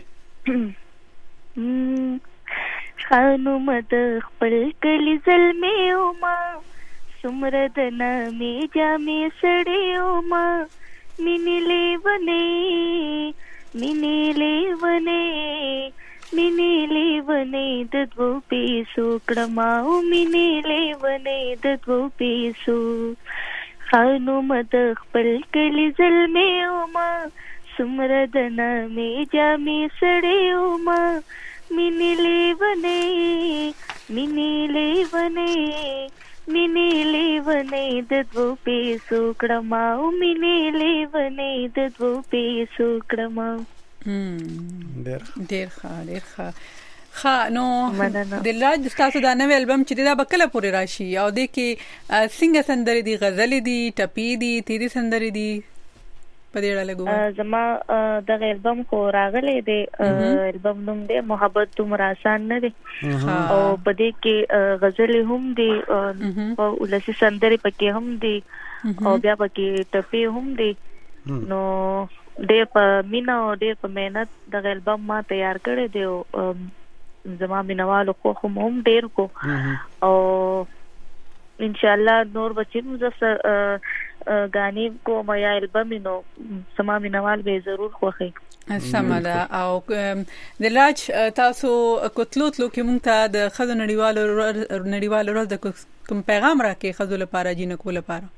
خانو مد خپل کلی زلمې او ما سمره د نامې جامې سړې او ما مینې لیونې مینې لیونې مینې لیونې د دوو پیسو کړما او مینې لیونې د دوو پیسو خانو مد خپل کلی زلمې او ما سمره د نامې جامې سړې او ما مینې لیونې مینې لیونې مینې لیونې د دوو پیسو کړما او مینې لیونې د دوو پیسو کړما ډیر ډیر ښه ډیر ښه ښه نو دلراج تاسو دا نوې البم چې دا به کله پورې راشي او د کې څنګه سندرې دي غزلې دي ټپې دي تیری سندرې دي په دې اړه لګو زما دغه البم خو راغلی دی البم نوم دی محبت دومره آسان نه دی او په دې کې غزلې هم دي او ولسی سندرې پکې هم دي او بیا پکې ټپې هم دي نو ډېر په مینا او ډېر په مهنت دغه البم ما تیار کړی دی او زما مینوالو خو هم هم ډېر کو او ان شاء الله نور بچیم زه غاني کوم یا البم نو سما مینوال به ضرور خوخي سماده او دلراج تاسو کوتلوت لو کې مونږ ته د خزو نړیوالو نړیوالو ورځ د کوم پیغام راکې خزو لپاره جنکو لپاره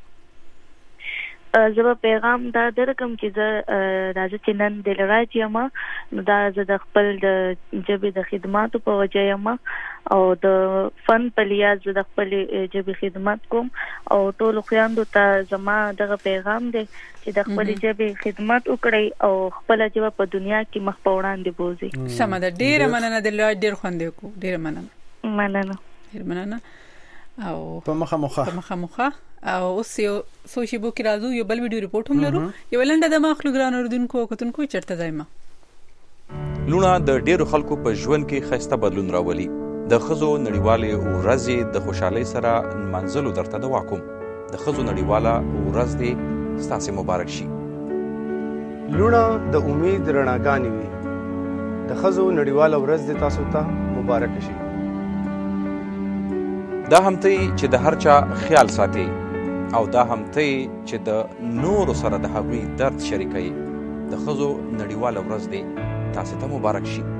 زه پیغام دا درکم چې زه راځم چې نن دلراج یم نو دا زه د خپل د جبې د خدماتو په وجه یم او د فن په لیاز د خپل جبې خدمت کوم او ټول خويندو ته زما دغه پیغام دی چې د خپل جبې خدمت وکړي او خپل جبه په دنیا کې مخ په وړاندې بوزي سم ده ډیر مننه دلراج ډیر خوندې کو ډیر مننه مننه ډیر مننه او په مخه مخه په مخه مخه او اوس یو سوشي بو کې راځو یو بل ویډیو ریپورت هم لرو یو لنډه د مخلوق ګران اردوونکو کتونکو چرته ځایما لونه د ډیرو خلکو په ژوند کې خسته بدلون راولي د خزو نړیواله ورځ د خوشحالي سره منځلو درته د واکوم د خزو نړیواله ورځ دې ستاسو مبارک شي لونه د امید رڼاګانې وي د خزو نړیواله ورځ دې تاسو ته مبارک شي دا همته چې د هر چا خیال ساتي او دا همته چې د نور سره د هغوی درد شریکي د خزو نړیواله ورځ دی تاسو ته مبارک شي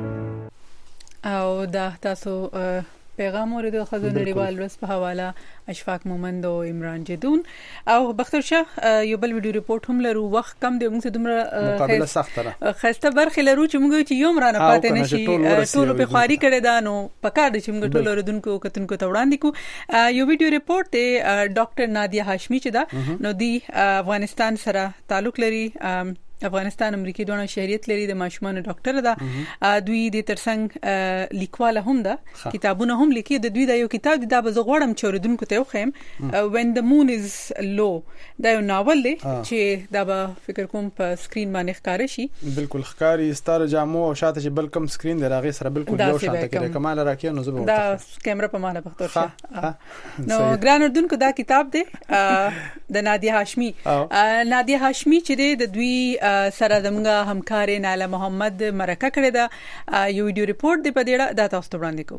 او دا تاسو پیغام ورته خزو نړیوال ورځ په حواله اشفاق مومند او عمران جدون او بختر شاه یو بل ویډیو ریپورت هم لرو وخت کم دی موږ دومره مقابله سخت ده خسته برخه لرو چې موږ چې یوم رانه پاتې نشي ټول په خواري کړي دا نو پکار دي چې موږ ټول اردوونکو کتونکو ته وړاندې کو یو ویډیو ریپورت دی ډاکټر نادیه هاشمی چې دا نو دی افغانستان سره تعلق لري افغانستان امریکای دونه شهریت لري د ماشومان ډاکټر ده دوی د ترڅنګ لیکواله هم ده کتابونه هم لیکي د دوی د یو کتاب د به زغړم چوردونکو ته وخم when the moon is low دا یو ناول دی چې دا به فکر کوم په سکرین باندې ښکار شي بالکل ښکاری ستاره جامو او شاته چې بل کم سکرین دی راغی سره بالکل یو شاته کې کمال راکې نو زه دا کیمرا په معنا بختور شه نو ګران اردوونکو دا کتاب دی د نادیه هاشمی نادیه هاشمی چې د دوی سره زموږه همکار ناله محمد مرکه کړی دا یو ویډیو ریپورت دی په دې اړه دا تاسو ته وړاندې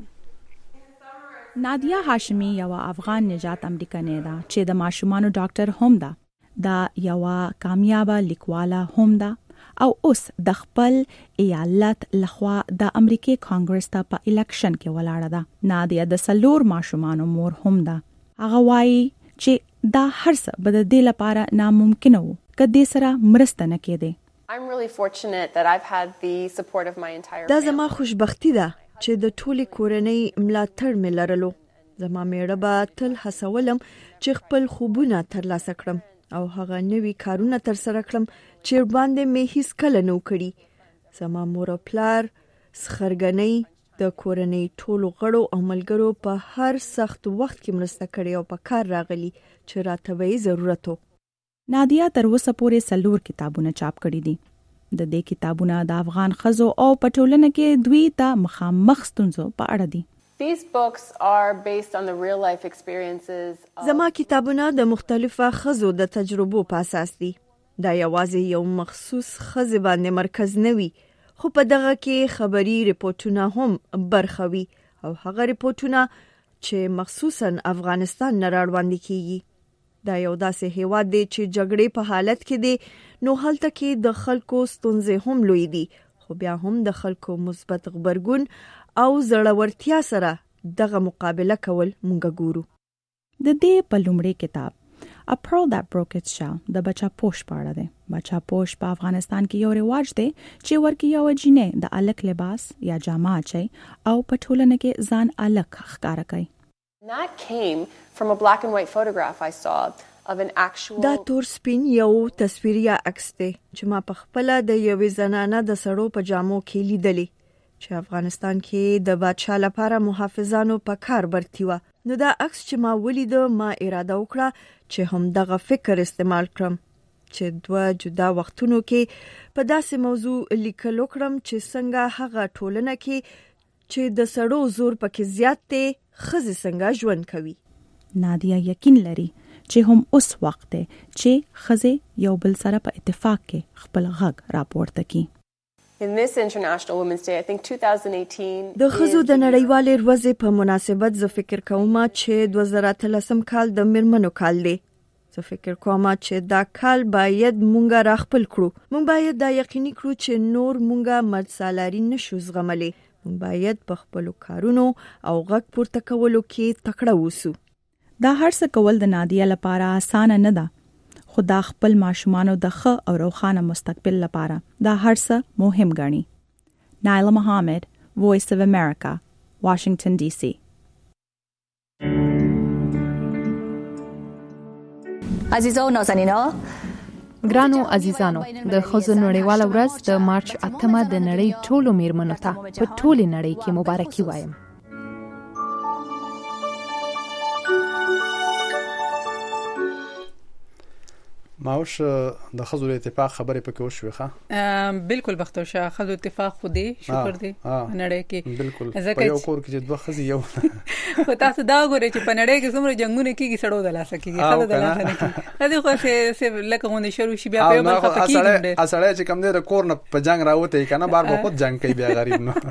کوم نادیه هاشمی یو افغان نجات امریکنۍ ده چې د ماشومانو ډاکټر هم ده دا یو کامیابه لیکواله هم ده او اوس د خپل ایالت لخوا د امریکای کانګرس ته په الیکشن کې ولاړه ده نادیه د سلور ماشومانو مور هم ده هغه وایي چې دا هرڅه به د دې لپاره ناممکن وو کدي سره مرسته نه کېده I'm really fortunate that I've had the support of my entire دا زما خوشبختی ده چې د ټولي کورنۍ ملاتړ مې لرلو زما میړه به تل هڅولم چې خپل خوبونه ترلاسه کړم او هغه نوي کارونه تر سره کړم چې باندې مې هیڅ کله نو کړی زما مور او پلار سخرګنۍ د کورنۍ ټولو غړو او ملګرو په هر سخت وخت کې مرسته کړې او په کار راغلي چې راته وی ضرورت و نادیا تر اوسه پورې څلور کتابونه چاپ کړي دي. د دې کتابونه د افغان ښځو او په ټولنه کې دوی ته مخامخ ستونزو په اړه دي. These books are based on the real life experiences. زما کتابونه د مختلفو ښځو د تجربو په اساس دي. دا یوازې یو مخصوص ښځې باندې مرکز نه وي، خو په دغه کې خبري ریپورتونه هم برخه وي او هغه ریپورتونه چې مخصوصاً افغانستان نه راوړاندې کیږي. دا یو داسې هیواد دی چې جګړې په حالت کې دی، نو هلته کې د خلکو ستونزې هم لوی دي، خو بیا هم د خلکو مثبت غبرګون او زړورتیا سره دغه مقابله کول مونږ ګورو. د دې په لومړي کتاب A Pearl That Broke Its Shell د بچا پوش په اړه دی. بچا پوش په افغانستان کې یو رواج دی چې ورکی یو جینې د الک لباس یا جامه اچي او په ټولنه کې ځان الک ښکارا کوي. That came from a black and white photograph I saw of an actual. دا تور سپین یو تصویریا عکس دی چې ما په خپل د یوې زنانه د سړو پجامو کې لیدلې چې افغانستان کې د بادشاه لپاره محافظانو په کار برتی و. نو دا عکس چې ما ولید ما اراده وکړه چې هم دغه فکر استعمال کړم چې دوه جدا وختونو کې په داسې موضوع لیکل وکړم چې څنګه هغه ټولنه کې چې د سړو زور پکې زیات دی خزي څنګه ژوند کوي. نادیا یقین لري چې هم اوس وخت دی چې خزي یو بل سره په اتفاق کې خپل غږ راپورته کړي. In this International Women's Day, I think twenty eighteen د خزو د نړیوالې ورځې په مناسبت زه فکر کوم چې دوه زره اتلسم کال د میرمنو کال دی. زه فکر کوم چې دا کال باید مونږه راخپل کړو. مونږ باید دا یقیني کړو چې نور مونږه مرد سالاري نشو زغملې. مونږ باید په خپل کارونو او غږ پورته کولو کې تکړه ووسو. دا هر څه کول د نادیا لپاره اسانه نه ده. خو دا خپل ماشومانو د ښه او روښانه مستقبل لپاره دا هر څه مهم ګڼي. نایلا محمد، Voice of America, Washington ډي سي. عزیزو نازنینو، ګرانو عزیزانو، د ښځو نړیواله ورځ د مارچ اتمه د نړۍ ټولو میرمنو ته په ټولې نړۍ کې مبارکي وایم. ماوش د خزو اتفاق خبرې پکې وشوي ښه بالکل بختور شه خزو اتفاق خو دی شکر دی نړۍ کې بالکل په یو کور کې دوه خزي یو خو تاسو دا غوړي چې په نړۍ کې څومره جنگونه کیږي سړو د لاسه کیږي خزو د لاسه نه کیږي دا خو څه لکه غونډه شروع شي بیا په بل خفه کیږي اصله چې کم دی کور نه په جنگ راوته کنه بار به خود جنگ کوي بیا غریب نو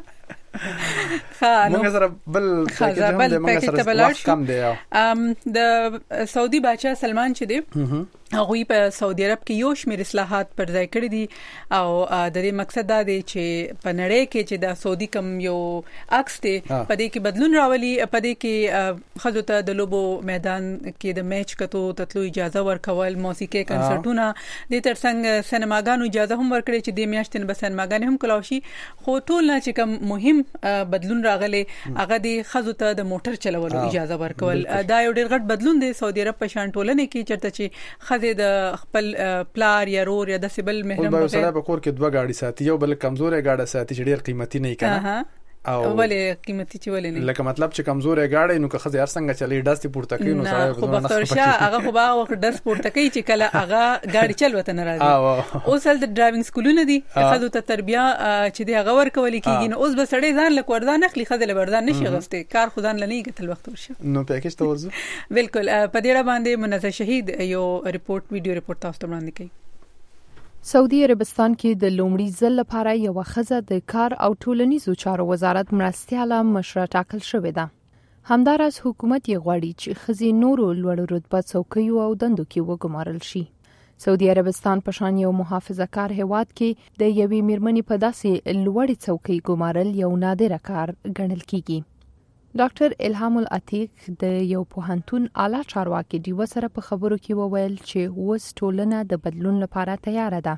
موږ سره بل پاکیج هم د موږ سره وخت کم دی ام د سعودي بادشاہ سلمان چې دی هغه په سعودي عرب کې یو شمېر اصلاحات پر ځای کړی دي او د دې مقصد دا دی چې په نړۍ کې چې د سعودي کم یو عکس دی په دې کې بدلون راولي، په دې کې خزو ته د لوبو میدان کې د میچ کتو تطلو اجازه ورکول، موسیقي کنسرټونه د ترڅنګ سینماګانو اجازه هم ورکړي چې د میاشتن به سینماګان هم کلاوي شي. خو ټول نه چې کوم مهم بدلون راغلي هغه د خزو ته د موټر چلولو اجازه ورکول. دا یو ډېر غټ بدلون دی سعودي عرب په شان ټولنه کې چرته چې د خپل پلار یا رور یا د سیبل محرم په سره په کور کې دوه گاډي ساتي، یو بل کمزورې گاډه ساتي چې ډېر قیمتي نه کنه او ولې قیمتي چې ولې نه لکه مطلب چې کمزورې گاډي نو که خزي هر څنګه چلی داسې پورته کوي نو سره خو بختور شه هغه خو باغ وخت درس پورته کوي چې کله هغه گاډي چل وته نه راځي. اوس هل د ډرایوینګ سکولونه دي خزو ته تربیه چې دی هغه ورکول کیږي نو اوس به سړی ځان لک وردان اخلي خزل وردان نشي غسته کار خدان لنی کتل وخت ورشه نو پاکیج ته ورزو بالکل په دې را باندې منزه شهید یو ریپورت ویډیو ریپورت تاسو ته وړاندې کوي. سعودي عربستان کې د لومړي ځل لپاره یو ښځه د کار او ټولنیزو چارو وزارت مرستیاله مشره ټاکل شوې ده. همداراز حکومت یې غواړي چې ښځې نورو لوړ رتبه څوکیو او دندو کې وګمارل شي. سعودي عربستان په شان یو محافظه کار هیواد کې د یوې میرمنې په داسې لوړې څوکۍ ګمارل یو نادره کار ګڼل کیږي. ډاکټر الهام العتیق د یو پوهنتون اعلی چارواکي دیو سره په خبرو کې وویل چې اوس ټولنه د بدلون لپاره تیار ده.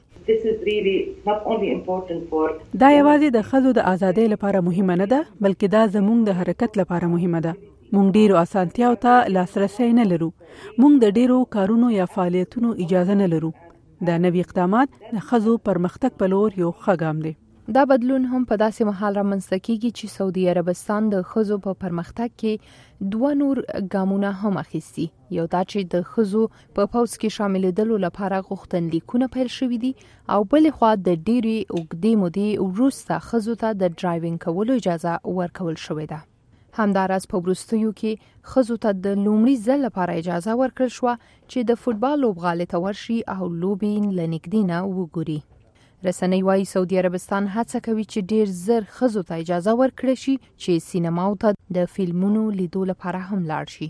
دا یوازې د ښځو د ازادۍ لپاره مهمه نه ده بلکې دا زموږ د حرکت لپاره مهمه ده. موږ ډیرو اسانتیاو ته لاسرسي نه لرو، موږ د ډیرو کارونو یا فعالیتونو اجازه نه لرو. دا نوي اقدامات د ښځو پرمختګ په لور یو ښه ګام دی. دا بدلون هم په داسې مهال رامنځته کیږي چې سعودي عربستان د ښځو په پرمختګ کې دوه نور ګامونه هم اخیستي. یو دا چې د ښځو په پوځ کې شاملېدلو لپاره غوښتنلیکونه پیل شوي دي او بلې خوا د ډېرې اوږدې مودې وروسته ښځو ته د ډرایوینګ کولو اجازه ورکول شوې ده. همداراز په وروستیو کې ښځو ته د لومړي ځل لپاره اجازه ورکړل شوه چې د فوټبال لوبغالي ته ورشي او لوبې له نږدې نه وګوري. رسنۍ وايي سعودي عربستان هڅه کوي چې ډیر زر ښځو ته اجازه ورکړي شي چې سینماو ته د فلمونو لیدو لپاره هم لاړ شي.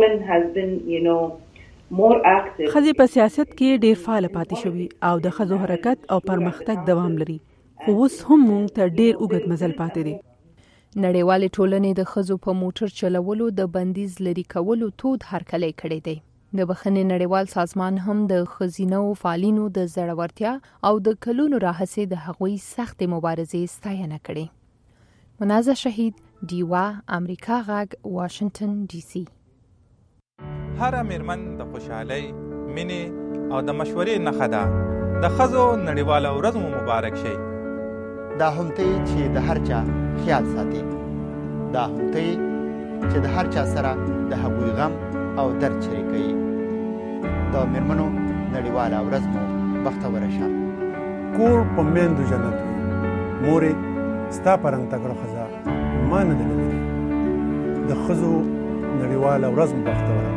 ښځې په سیاست کې ډیر فعال پاتې شوي او د ښځو حرکت او پرمختګ دوام لري، خو اوس هم موږ ته ډیر اوږد مزل پاتې دی. نړیوالې ټولنې د ښځو په موټر چلولو د بندیز لري کولو تود هرکلی کړی دی. د بخښنې نړیوال سازمان هم د ښځینه فعالینو د زړورتیا او د کلونو راهیسې د هغوی سختې مبارزې ستاینه کړې. منازه شهید، ډیوا، امریکا غږ، واشنگټن ډي سي. هر میرمن د خوشحالۍ، مینې او د مشورې نښه ده. د ښځو نړیواله ورځ مو مبارک شي. دا همتی چې د هر چا خیال ساتي، دا همتی چې د هر چا سره د هغوی غم او درد شریکوي. د میرمنو نړیواله ورځ مو بختوره شه. کور په میندو جنت وي. مورې ستا په رنګ تکړه ښځه ما نه ده لیدلې. د ښځو نړیواله ورځ مو بختوره.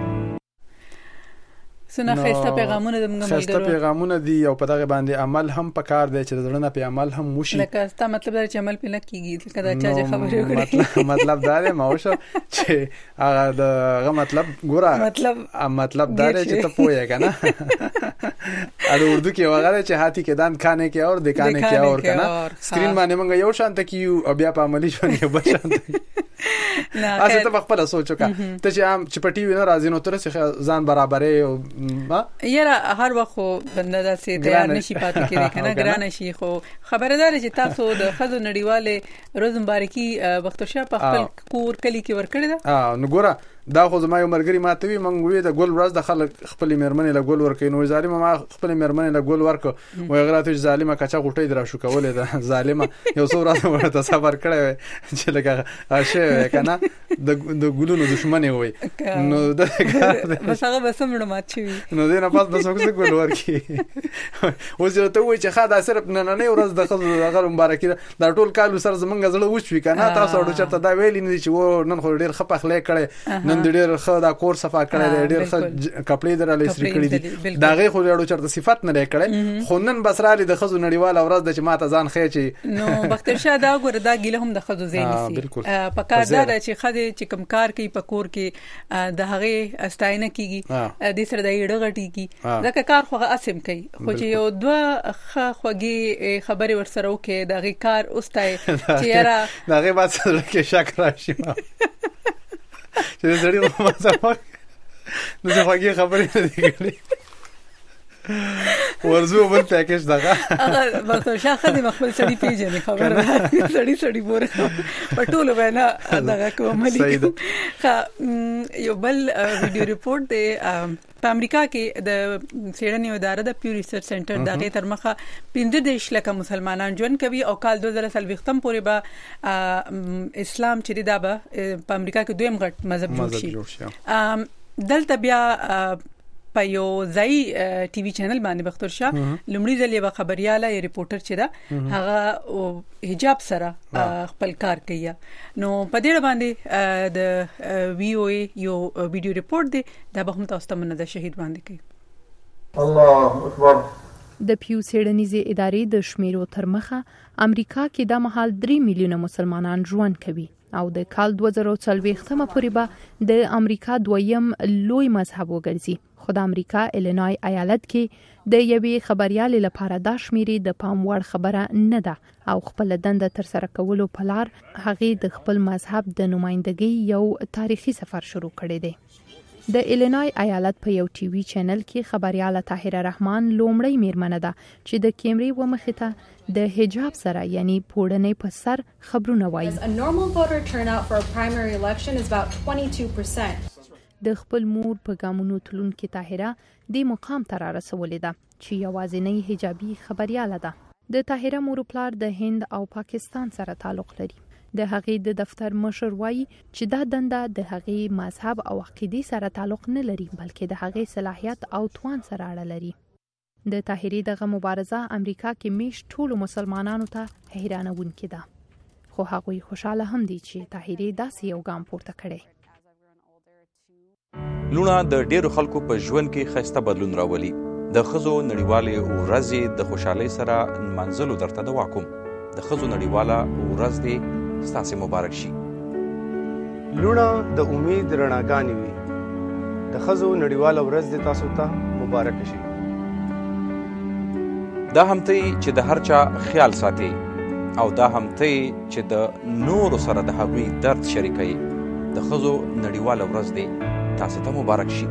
سونه خسته پیغامونه د موږ خسته پیغامونه دي او په دغه باندې عمل هم پکار دی چې د زړه نه په عمل هم وشي. لکه ستا مطلب دا چې عمل پې نه کیږي، لکه دا چا چې خبرې وکړي. مطلب دا دی ماوشه چې هغه دغه مطلب ګوره مطلب مطلب دا دی چې ته پوهې که نه. اره اردو کې وغه دی چې هاتي کې دان کھانے کې اور دکانے کې اور که نه. سکرین باندې موږ یو شانته کیو او بیا په عملي ژوند یو بل شانته. اصل ته خپل سوچ وکړه ته چې عام چې پټي وینه راځي نو تر څه ځان برابرې او یاره هر وخت خو بنده داسې تیار نشي پاتې کېدی که نه، ګرانه شي. خو خبره دا ده چې تاسو د ښځو نړیوالې ورځ مبارکي بختورشاه په خپل کور کلي کې ورکړې ده. نو ګوره دا خو زما یو ملګري ماته وي موږ وی د ګل ورځ د خلک خپل میرمنې له ګل ورکوي. نو ظالمه ما خپل میرمنې له ګل ورکو وای غلطه ظالمه کچا غټې درا شو کولې ده. ظالمه یو څو ورځې ورته صبر کړی چې لکه عاشه کنه د د ګلونو دښمنه وي. نو دا بس هغه بس مړ مات شي. نو دینه پاس بس وګس ګل ورکی. اوس یو ته وای چې خا دا صرف نن نه ورځ د خزو د مبارکي دا ټول کال سره زمونږ زړه وښوي کنه. تاسو ورته چرته دا ویلې نه چې و نن خو ډیر خپخ لې کړي، نن ډیر خ دا کور صفا کړی دی، ډیر ښه کپړې درالې سری کړی دي. دا غي خو ډېر چرته صفات نه لري کړی. خو نن بس را لې د خزو نړیواله ورځ د چې ماته ځان خې چې نو بختورشاه دا ګور دا ګیله هم د خزو زین نسی. په کار دا چې خدای چې کم کار کوي په کور کې د هغه استاینه کیږي، د سره د ایډه غټیږي، ځکه کار خو اسیم کوي. خو چې یو دوه خوږی خبرې ورسره وکړي د هغه کار اوستای چې یاره دا هغه بات سره کې شک راشي چې زړی نو مزه نو څه خوږی خبرې نه دي کړې. ورزو بل پیکیج دغه هغه بختورشاه خدي مخبل سړی پیژنې خبره سړی سړی بور په ټولو باندې دغه کوملی. یو بل ویډیو ریپورت دی په امریکا کې د سیډنی اداره د پیو ریسرچ سنټر دغه تر مخه پنځه دیش لکه مسلمانان ژوند کوي او کال دوه زره څلوېښتم پورې به اسلام چې دا به په امریکا کې دویم غټ مذهب جوړ شي. دلته بیا په یو ځای ټي وي چینل باندې بختورشاه لومړي ځل یو خبرياله یا ریپورټر چې دا هغه حجاب سره خپل کار کوي. نو په دې باندې د وی او ای یو ویډیو ریپورت دی دا به هم تاسو ته مننه شهید باندې کوي. الله اکبر. د پیو سیډنیزي ادارې د شمیرو تر مخه امریکا کې د محل درې میلیونه مسلمانان ژوند کوي او د کال دوه زره څلوېښتم پورې به د امریکا دویم لوی مذهب وګرځي. خو د امریکا ایلینای ایالت کې د یوې خبريالې لپاره دا شمیرې د پام وړ خبره نه ده او خپل دنده تر سره کولو په لار هغې د خپل مذهب د نمائندګۍ یو تاریخي سفر شروع کړی دی. د ایلینای ایالت په یو ټي وي چینل کې خبرياله طاهره رحمان لومړی میرمنه ده چې د کیمرې و مخې ته د حجاب سره یعنی پوړنې په سر خبرونه وایي. A normal voter turnout for a primary election is about twenty-two percent. د خپل مور په ګامونو تلونکې طاهره د مقام ته رارسولې ده چې یوازینۍ حجابي خبرياله ده. د طاهره مور پلار د هند او پاکستان سره تعلق لري. د هغې د دفتر مشر وایي چې دا دنده د هغې مذهب او عقیدې سره تعلق نه لري بلکې د هغې صلاحیت او توان سره اړه لري. د طاهرې دغه مبارزه امریکا کې میشت ټولو مسلمانانو ته حیرانوونکې ده. خو هغوی خوشاله هم دي چې طاهرې داسې یو ګام پورته کړی. لوڼه د ډیرو خلکو په ژوند کې ښایسته بدلون راولي. د ښځو نړیوالې ورځې د خوشحالۍ سره نمانځلو درته دعا کوم. د ښځو نړیواله ورځ دې ستاسې مبارک شي. لوڼه د امید رڼاګانې وي. د ښځو نړیواله ورځ دې تاسو ته مبارک شي. دا همتی چې د هر چا خیال ساتي او دا همتی چې د نورو سره د هغوی درد شریکوي. د ښځو نړیواله ورځ دې تاسو ته مبارک شي.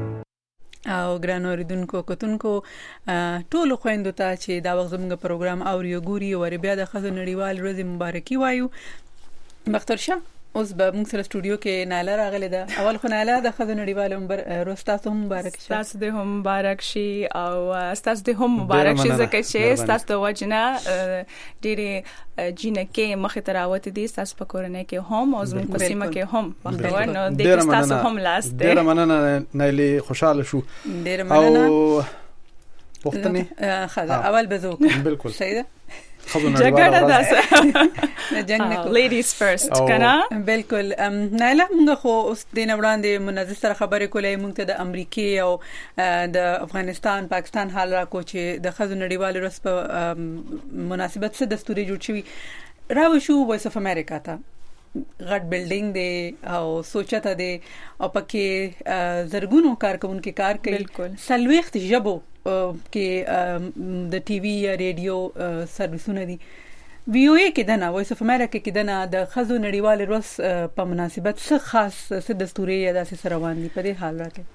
او ګران اوریدونکو کتونکو ټولو خويندو ته چې دا وخت زموږ پروګرام اوري او ګوري او بیا د ښځو نړیوال ورځ مبارکي وایو. مختر شاه اوس به موږ سره سټوډیو کې ناله راغله ده. اول خو ناله د ښځو نړیوال ورځ تاسو مبارک شي. تاسو دې هم مبارک شي او تاسو دې هم مبارک شي ځکه چې تاسو د وجنه ډېرې جنکه مخه تراوت دي تاسو په کورنۍ کې هم او زموږ په سیمه کې هم بختور نو د تاسو هم لاس ده. ډېر مننه نایلی خوشاله شو. ډېر مننه. او پښتني خزه اول بزوک بالکل صحیح ده. جګړه ده جنگ نه لیډیز فرست کنه بالکل. نایله موږ خو اوس د نوړاندې منظر سره خبرې کولې. موږ ته د امریکای او د افغانستان پاکستان حال را کو چې د ښځو نړیوال ورځ په مناسبت سره دستوري جوړ شوی راو شو. وایس اف امریکا ته غټ بلډینګ دی او سوچته دی او پکې زرګونو کارکونکو کار کوي. سلويخت ژبو کې د ټي وي یا ریډیو سرویسونه دي. وی او ای کې دنه وایس اف امریکا کې دنه د ښځو نړیوال ورځ په مناسبت څه خاص څه دستوري یا داسې سره روان دي په دې حال راکې.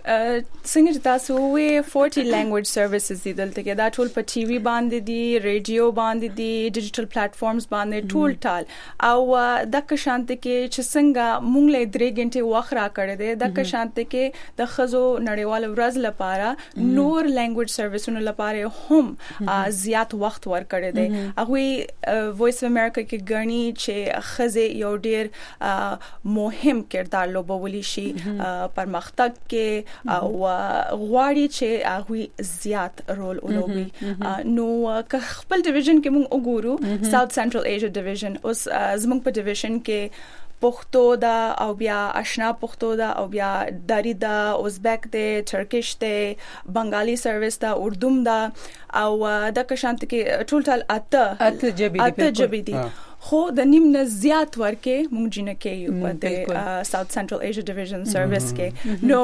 څنګه چې تاسو وې forty language services دي دلته کې دا ټول په ټي وي باندې دي ریډیو باندې دي ډیجیټل پلیټفارمز باندې ټول ټال او د کشانت کې چې څنګه مونږ له درې غنټې وخت را کړې ده د کشانت کې د ښځو نړیوال ورځ لپاره نور لانګویج سرویسونو لپاره هم زیات وخت ور کړې ده. هغه وایس اف امریکا کې غني چې ښځې یو ډیر مهم کردار لوبولی شي پرمختګ کې او غواړي چې هغه زیات رول ولوبي. نو که خپل ډیویژن کې موږ وګورو ساوث سنټرل ایشیا ډیویژن اوس زموږ په ډیویژن کې پښتو دا او بیا آشنا پښتو دا او بیا داری دا ازبک دا ترکیش دا بنگالی سرویس دا اردوم دا او دا کشانت کې ټول اته اته جبی دي اته جبی دي خو د نیم نه زیات ورکه مونږ جنہ کې یو په ساوث سنټرل ایشیا ډیویژن سرویس کې. نو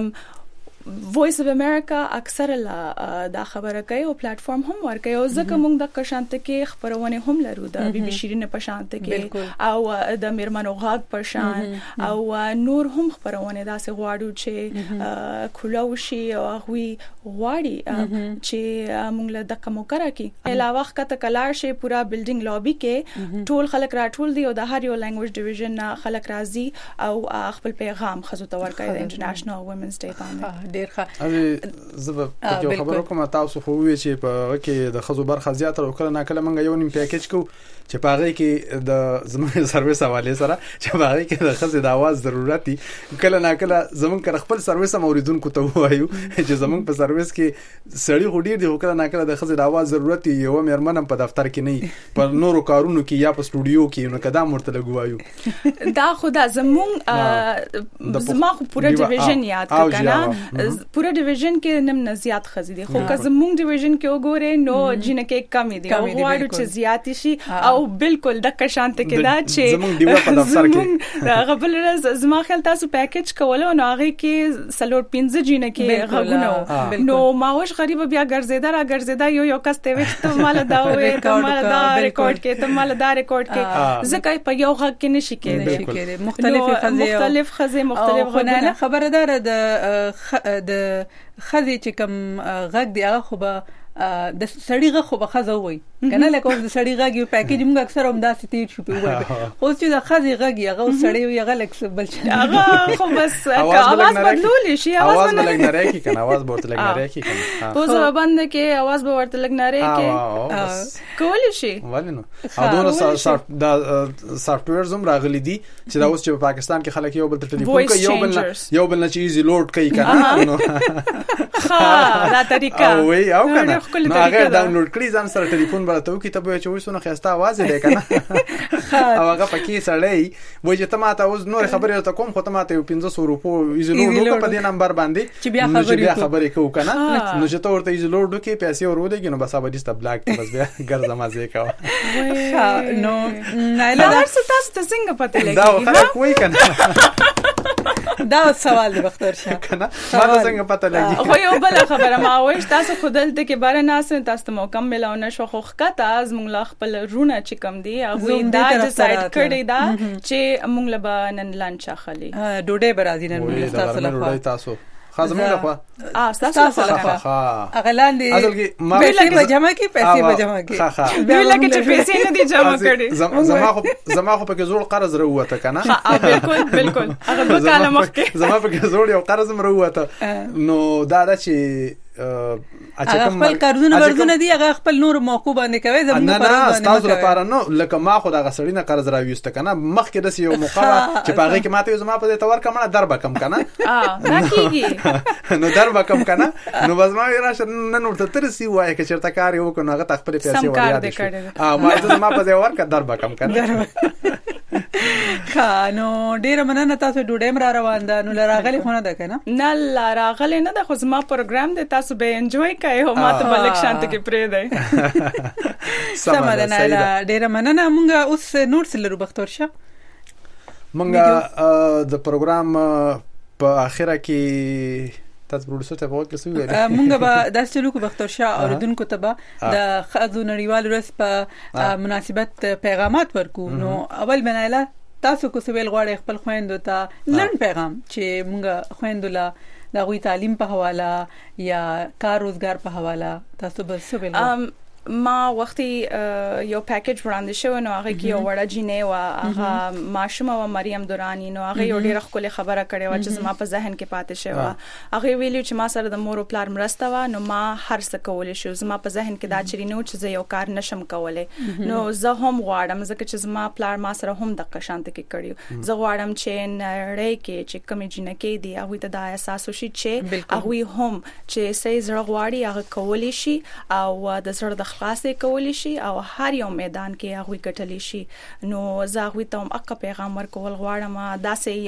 وایس اف امریکا اکثر لا دا خبره کوي او پلیټ فارم هم ورکوي او ځکه موږ د کشانت کې خبرونه هم لرو د بي بي شيرین په شانت کې او د میرمنو غاګ په شان او نور هم خبرونه داسې غواړو چې کولو شي او هغوی غواړي چې موږ له دغه موکره کې علاوه وخت ته کلار شي پورا بلډینګ لابي کې ټول خلک راټول دي او د هر یو لانګویج ډیویژن خلک راځي او خپل پیغام خزو ته ورکوي د انټرنیشنل وومنز ډے باندې. ډیر ښه. زه په یو خبرو کوم تاسو خو وی چې په کې د خزو برخه زیات او کله نه کله مونږ یو نیم پیکیج کو چې پاره کې د زموږ سرویس حواله سره چې پاره کې د خزې د आवाज ضرورت دي کله نه کله زموږ خپل سرویس موریدونکو ته وایو چې زموږ په سرویس کې سړی غوډیر دی کله نه کله د خزې د आवाज ضرورت دی یو مېرمنم په دفتر کې نه په نورو کارونو کې یا په سټوډیو کې نو کدا مرته لګوایو دا خدا زموږ زموږ پورا ډیویژن یاد کړه پورا ډیویژن کې نم نه زیات خزې دي خو که زموږ ډیویژن کې وګوره نو جنکه کم دي او غواړو چې زیات شي او بالکل د کشانت کې دا چې زموږ دیو په دفتر کې غبل راز زما خیال تاسو پیکیج کولو نو هغه کې سلوټ پنځه جنکه غوونه نو ماوش غریب بیا ګرځیدا را ګرځیدا یو یو کس ته وخت مال دا وې ته مال دا ریکارډ کې ته مال دا ریکارډ کې ځکه په یو غږ کې نشي کېدای مختلف خزې مختلف خزې مختلف غونه خبردار د د خزې چې کوم غږ دی هغه خو به د سړی غ خو بخزه وای کنه لکه اوس د سړی غ یو پیکیج موږ اکثر هم داسې تیر شو په وای اوس چې د خزي غ هغه سړی یو غ لکس بل شي هغه خو بس आवाज بدلول شي आवाज بلګ نه راکی کنه आवाज ورته لګ نه راکی کنه په زو باندې کې आवाज به ورته لګ نه راکی کول شي ولنو اودونه د سافټویر زم راغلي دي چې دا اوس چې په پاکستان کې خلک یو بل ته ټلیفون کوي یو بل یو بل چې ایزی لوډ کوي کنه نو ها دا طریقه وای او کنه نو هغه ډاونلوډ کړی ځان سره ټلیفون برته وکي ته به چې وښونه خسته आवाज دی کنه او هغه پکې سړی وای چې ته ماته اوس نور خبرې ته کوم خو ته ماته یو پنځه سوه روپو ایزی لوډ په دې نمبر باندې چې بیا خبرې کوو کنه نو چې ته ورته ایزی لوډ وکي پیسې ورولېږي نو بس به دې ست بلاک بس بیا ګرځه مازه کاوه نو نه لا هر څه تاسو ته څنګه پته لګي دا خلک وای کنه دا سوال دی بختور شه کنه ما څنګه پته لګي خو یو بل خبره ما وایي تاسو خودل ته کې بار نه اسن تاسو ته موقع ملاونه شو خو ښکته از مونږ خپل رونه چې کم دی هغه دا ډیسایډ کړی دا چې مونږ له نن لانچ اخلي ډوډۍ برازي نن مونږ تاسو له تاسو خازمون له خوا اه تاسو له خوا اغلان دي اصل کې ما پیسې به جمع کی پیسې به جمع کی ها ها دوی لکه چې پیسې نه دي جمع کړي زما خو زما خو پکې زوړ قرض وروته کنه ها بالکل بالکل هغه دوه کاله مخکې زما پکې زوړ یو قرض وروته نو دا دا چې هغه خپل کارونه ورزونه دي هغه خپل نور موقوف باندې کوي زموږ په اړه نه تاسو لپاره نو لکه ما خو دا غسړی نه قرض راويست کنه مخکې د یو مقاله چې پاغه کې ماته زما په تور کمنه درب کم کنه اه دا کیږي نو درب کم کنه نو بس ما راشه نن ورته ترسي وای چې چرته کار یو کنه هغه خپل پیسې وریا اه ما زما په تور کا درب کم کنه نو ډیر مننه تاسو ډوډۍ مر روان ده نو لراغلی خونه ده کنه نه لراغلی نه ده خو زما پروګرام ده تاسو به انجوای کوئ او ماته بلک شانت کې پرې ده سمه ده نه ډیر مننه مونږه اوس نور سلرو بختور شه مونږه د پروګرام په اخره کې تاسو پروډوسر ته وګورئ څه ویل مونږ به د چلو کو بختور شاه اوردونکو ته به د خزو نړیوال ورځ په مناسبت پیغامات ورکو نو اول بنایله تاسو کو سویل غواړي خپل خويندو ته لړن پیغام چې مونږ خويندو لا د غوي تعلیم په حواله یا کار روزګار په حواله تاسو به سویل ما وختي یو پیکیج وړاندې شو نو هغه کې یو وړه جینې وا هغه ماشومه و مریم دورانی نو هغه یو ډیره خپل خبره کړې و چې زما په ذهن کې پاتې شو هغه ویلو چې ما سره د مور او پلار مرسته و نو ما هر څه کولې شو زما په ذهن کې دا چری نو چې یو کار نشم کولای نو زه هم غواړم ځکه چې زما پلار ما سره هم د قشانت کې کړیو زه غواړم چې نړۍ کې چې کوم جنکې دی هغه ته دا احساس وشي چې هغه هم چې سې زړه غواړي هغه کولې شي او د زړه خلاصې کولی شي او هر یو میدان کې هغه ګټلی شي نو زه هغه ته هم اقا پیغام ورکول غواړم داسې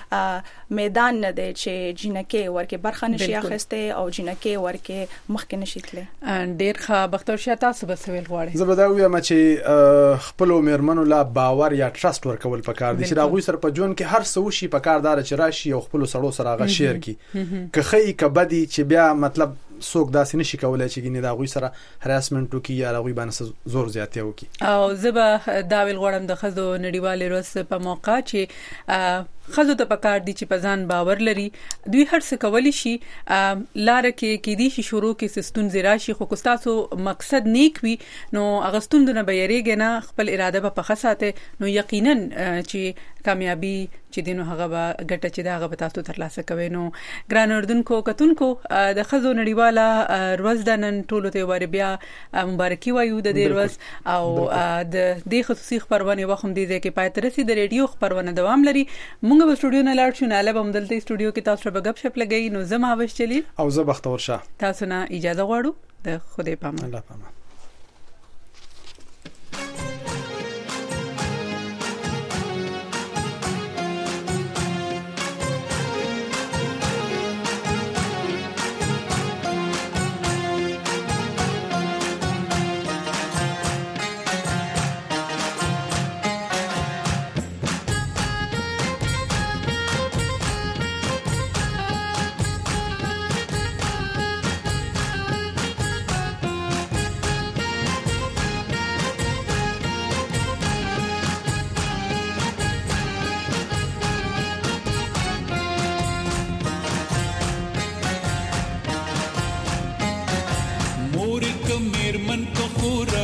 یو میدان نه دی چې جنکې ورکه برخه نشي اخسته او جنکې ورکه مخکې نشي تله ډیر ښه بختور شه تاسو به سویل غواړئ زه به دا وایم چې خپل میرمنو لا باور یا ټرست ورکول پکار دي چې دا غوي سره په جون کې هر څه وشي پکار دار چې راشي او خپل سړو سره غا شیر کی که خې کبدي چې بیا مطلب څوک داسې نشي کولای چې ګینه دا غوي سره هراسمنت وکي یا غوي باندې زور زیاتې وکي او زبه دا ویل غواړم د خزو نړیوال ورځ په موقع چې خزو ته پکار دي چې په ځان باور لري دوی هر څه کولی شي لار کې کې دي شي شروع کې سستون زراشي خو کوستاسو مقصد نیک وي نو اغستون دنه بیریږي نه خپل اراده په خاصه نو یقینا چې کامیابی چې دینو هغه به ګټه چې دا هغه به تاسو ترلاسه کوي نو ګران اردوونکو کتونکو د خزو نړیواله ورځ د نن ټولو ته ور بیا مبارکي وایو د دې ورځ او د دې خصوصي خبرونه وخت دې کې پای تر رسید ریډیو خبرونه دوام لري مونږ په سټوډیو نه لاړ شو نه له بمدلته سټوډیو کې تاسو سره غب شپ لګی نو زما وش چلی او زه بختور شه تاسو نه اجازه غواړو د خدای پامه الله پامه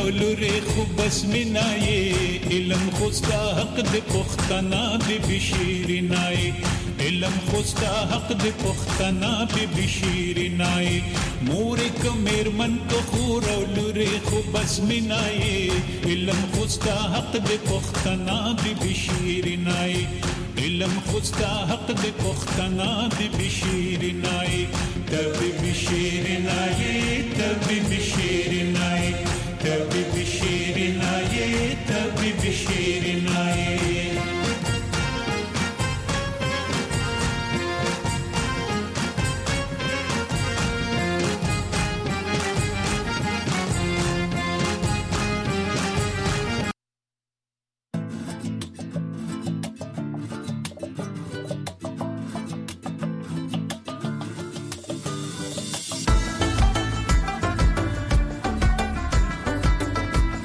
لوري خو بس منای علم خوستا حق د پختنا به بشیرنای علم خوستا حق د پختنا به بشیرنای مور کمر من کو خور لوري خو بس منای علم خوستا حق د پختنا به بشیرنای علم خوستا حق د پختنا به بشیرنای تبي بشیرنای تبي بشیرنای تبي بشیرنای تبي بشیرنای